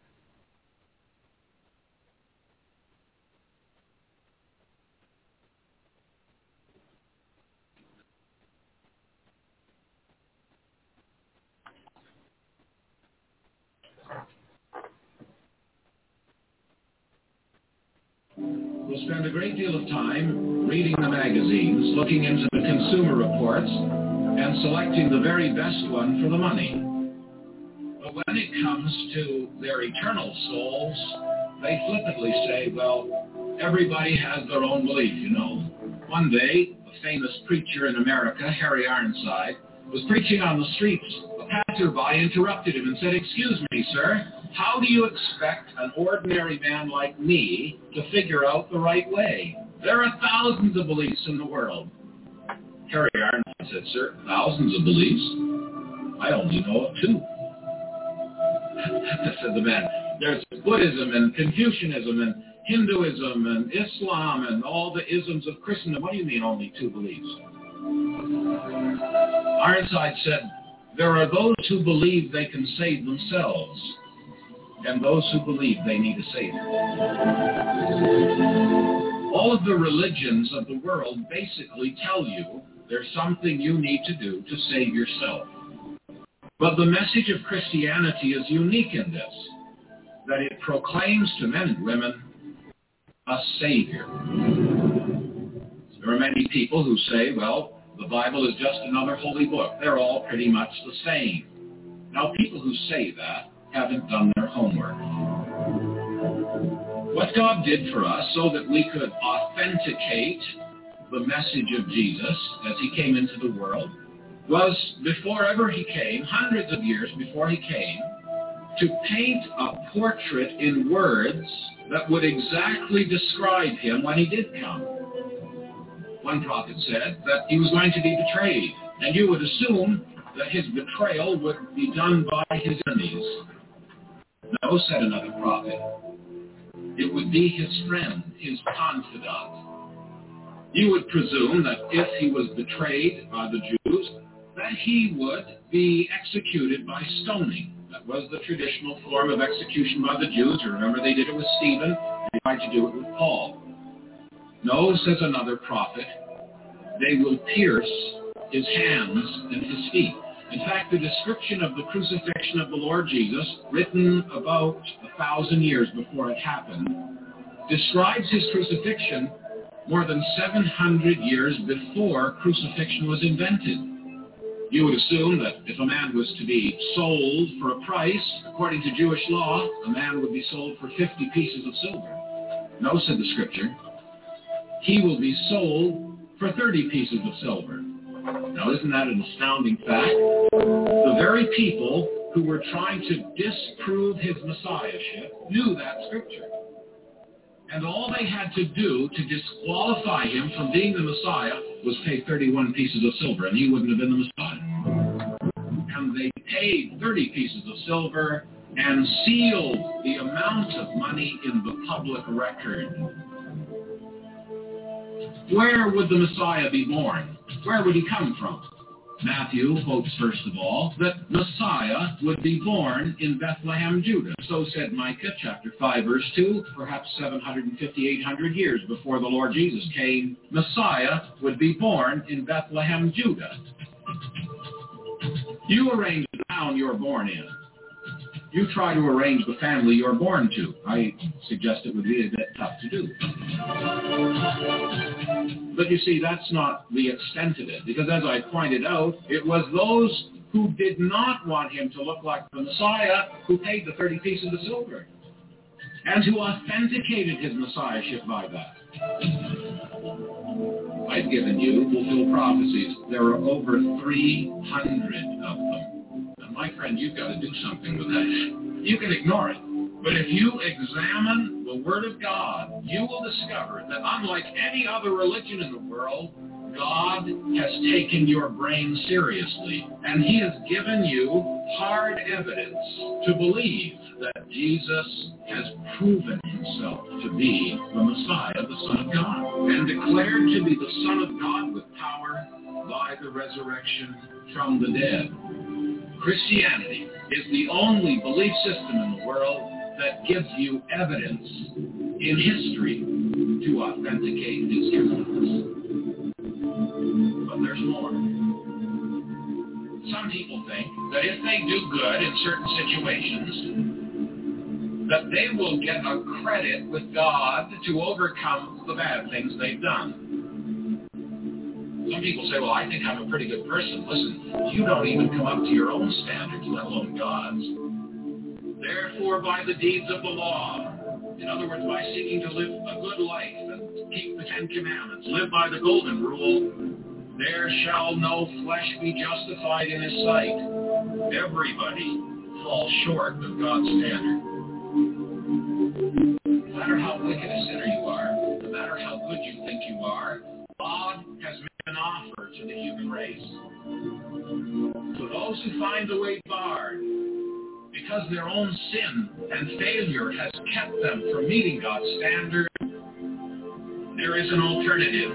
We'll spend a great deal of time reading the magazines, looking into the consumer reports, and selecting the very best one for the money. But when it comes to their eternal souls, they flippantly say, well, everybody has their own belief, you know. One day, a famous preacher in America, Harry Ironside, was preaching on the streets. A passerby interrupted him and said, excuse me, sir, how do you expect an ordinary man like me to figure out the right way? There are thousands of beliefs in the world. Harry Ironside said, sir, thousands of beliefs? I only know of two. Said the man, there's Buddhism and Confucianism and Hinduism and Islam and all the isms of Christendom. What do you mean only two beliefs? Ironside said, there are those who believe they can save themselves and those who believe they need a savior. All of the religions of the world basically tell you there's something you need to do to save yourself. But the message of Christianity is unique in this, that it proclaims to men and women a savior. There are many people who say, well, the Bible is just another holy book. They're all pretty much the same. Now, people who say that haven't done their homework. What God did for us so that we could authenticate the message of Jesus as he came into the world was, before ever he came, hundreds of years before he came, to paint a portrait in words that would exactly describe him when he did come. One prophet said that he was going to be betrayed, and you would assume that his betrayal would be done by his enemies. No, said another prophet, it would be his friend, his confidant. You would presume that if he was betrayed by the Jews, that he would be executed by stoning. That was the traditional form of execution by the Jews. You remember they did it with Stephen, they tried to do it with Paul. No, says another prophet, they will pierce his hands and his feet. In fact, the description of the crucifixion of the Lord Jesus, written about a thousand years before it happened, describes his crucifixion more than seven hundred years before crucifixion was invented. You would assume that if a man was to be sold for a price, according to Jewish law, a man would be sold for fifty pieces of silver. No, said the scripture, he will be sold for thirty pieces of silver. Now, isn't that an astounding fact? The very people who were trying to disprove his messiahship knew that scripture. And all they had to do to disqualify him from being the Messiah was pay thirty-one pieces of silver, and he wouldn't have been the Messiah. And they paid thirty pieces of silver and sealed the amount of money in the public record. Where would the Messiah be born? Where would he come from? Matthew quotes, first of all, that Messiah would be born in Bethlehem, Judah. So said Micah, chapter five, verse two, perhaps seven hundred fifty, eight hundred years before the Lord Jesus came, Messiah would be born in Bethlehem, Judah. You arrange the town you're born in. you try to arrange the family you're born to. I suggest it would be a bit tough to do. But you see, that's not the extent of it, because as I pointed out, it was those who did not want him to look like the Messiah who paid the thirty pieces of silver and who authenticated his messiahship by that. I've given you fulfilled prophecies. There are over three hundred of them. And my friend, you've got to do something with that. You can ignore it. But if you examine the Word of God, you will discover that unlike any other religion in the world, God has taken your brain seriously, and he has given you hard evidence to believe that Jesus has proven himself to be the Messiah, the Son of God, and declared to be the Son of God with power by the resurrection from the dead. Christianity is the only belief system in the world that gives you evidence in history to authenticate its truthfulness. But there's more. Some people think that if they do good in certain situations, that they will get a credit with God to overcome the bad things they've done. Some people say, well, I think I'm a pretty good person. Listen, you don't even come up to your own standards, let alone God's. Therefore, by the deeds of the law, in other words, by seeking to live a good life and keep the Ten Commandments, live by the golden rule, there shall no flesh be justified in his sight. Everybody falls short of God's standard. No matter how wicked a sinner you are, no matter how good you think you are, God has made an offer to the human race. So those who find the way barred, because their own sin and failure has kept them from meeting God's standard, there is an alternative.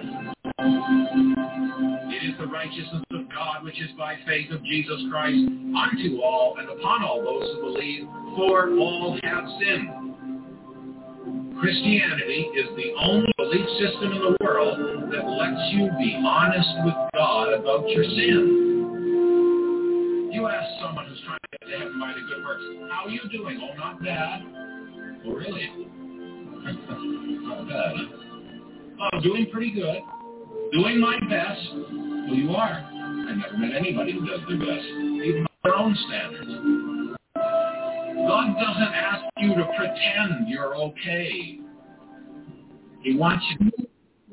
It is the righteousness of God, which is by faith of Jesus Christ, unto all and upon all those who believe, for all have sinned. Christianity is the only belief system in the world that lets you be honest with God about your sin. You ask someone who's trying to get to heaven by the good works, how are you doing? Oh, not bad. Oh, really? Not bad. Oh, I'm doing pretty good. Doing my best. Well, you are. I've never met anybody who does their best, even by their own standards. God doesn't ask you to pretend you're okay. He wants you to.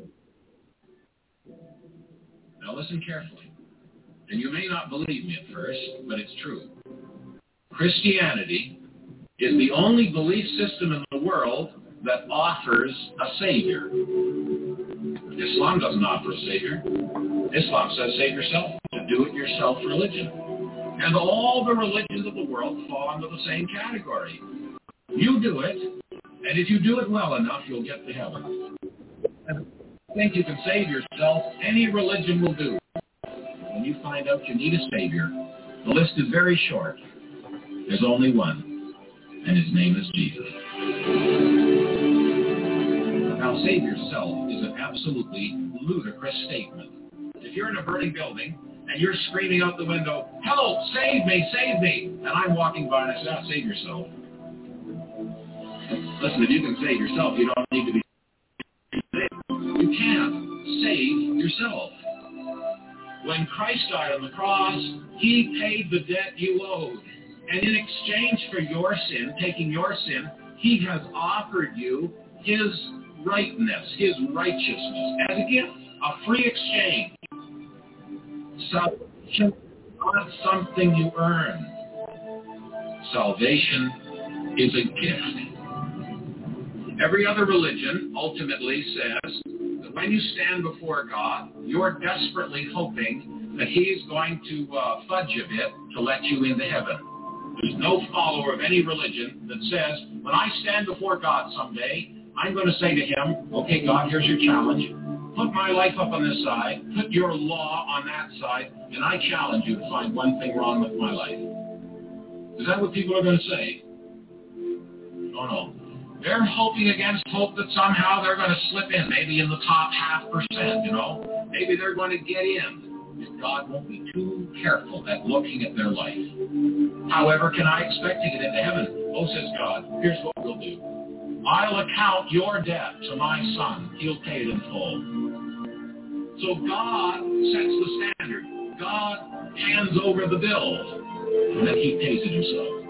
Now listen carefully. And you may not believe me at first, but it's true. Christianity is the only belief system in the world that offers a Savior. Islam doesn't offer a Savior. Islam says save yourself. It's a do-it-yourself religion. And all the religions of the world fall into the same category. You do it, and if you do it well enough, you'll get to heaven. And if you think you can save yourself, any religion will do. When you find out you need a Savior, the list is very short. There's only one, and his name is Jesus. Now, save yourself is an absolutely ludicrous statement. If you're in a burning building and you're screaming out the window, help, save me, save me, and I'm walking by and I say, oh, save yourself. Listen, if you can save yourself, you don't need to be saved. You can't save yourself. When Christ died on the cross, he paid the debt you owed. And in exchange for your sin, taking your sin, he has offered you his rightness, his righteousness, as a gift, a free exchange. Salvation is not something you earn. Salvation is a gift. Every other religion ultimately says that when you stand before God, you're desperately hoping that he's going to uh, fudge a bit to let you into heaven. There's no follower of any religion that says, when I stand before God someday, I'm going to say to him, okay, God, here's your challenge. Put my life up on this side, put your law on that side, and I challenge you to find one thing wrong with my life. Is that what people are going to say? Oh, no. They're hoping against hope that somehow they're going to slip in, maybe in the top half percent, you know. Maybe they're going to get in. if God won't be too careful at looking at their life. However, can I expect to get into heaven? Oh, says God, here's what we'll do. I'll account your debt to my son. He'll pay it in full. So God sets the standard. God hands over the bill, and then he pays it himself.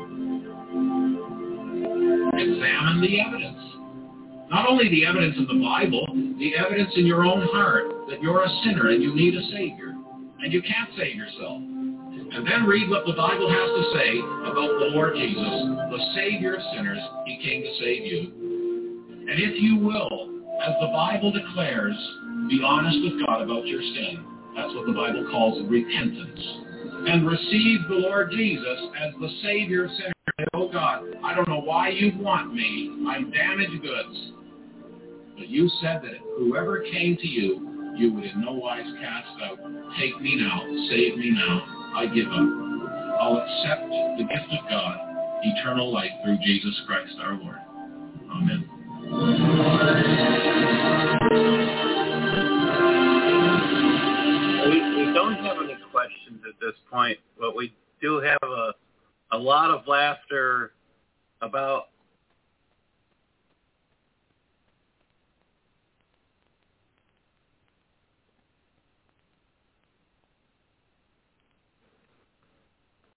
Examine the evidence. Not only the evidence in the Bible, the evidence in your own heart that you're a sinner and you need a Savior, and you can't save yourself. And then read what the Bible has to say about the Lord Jesus, the Savior of sinners. He came to save you. And if you will, as the Bible declares, be honest with God about your sin. That's what the Bible calls repentance. And receive the Lord Jesus as the Savior of sinners. Oh God, I don't know why you want me. I'm damaged goods. But you said that whoever came to you, you would in no wise cast out. Take me now. Save me now. I give up. I'll accept the gift of God, eternal life through Jesus Christ our Lord. Amen. We, we don't have any questions at this point, but we do have a, a lot of laughter about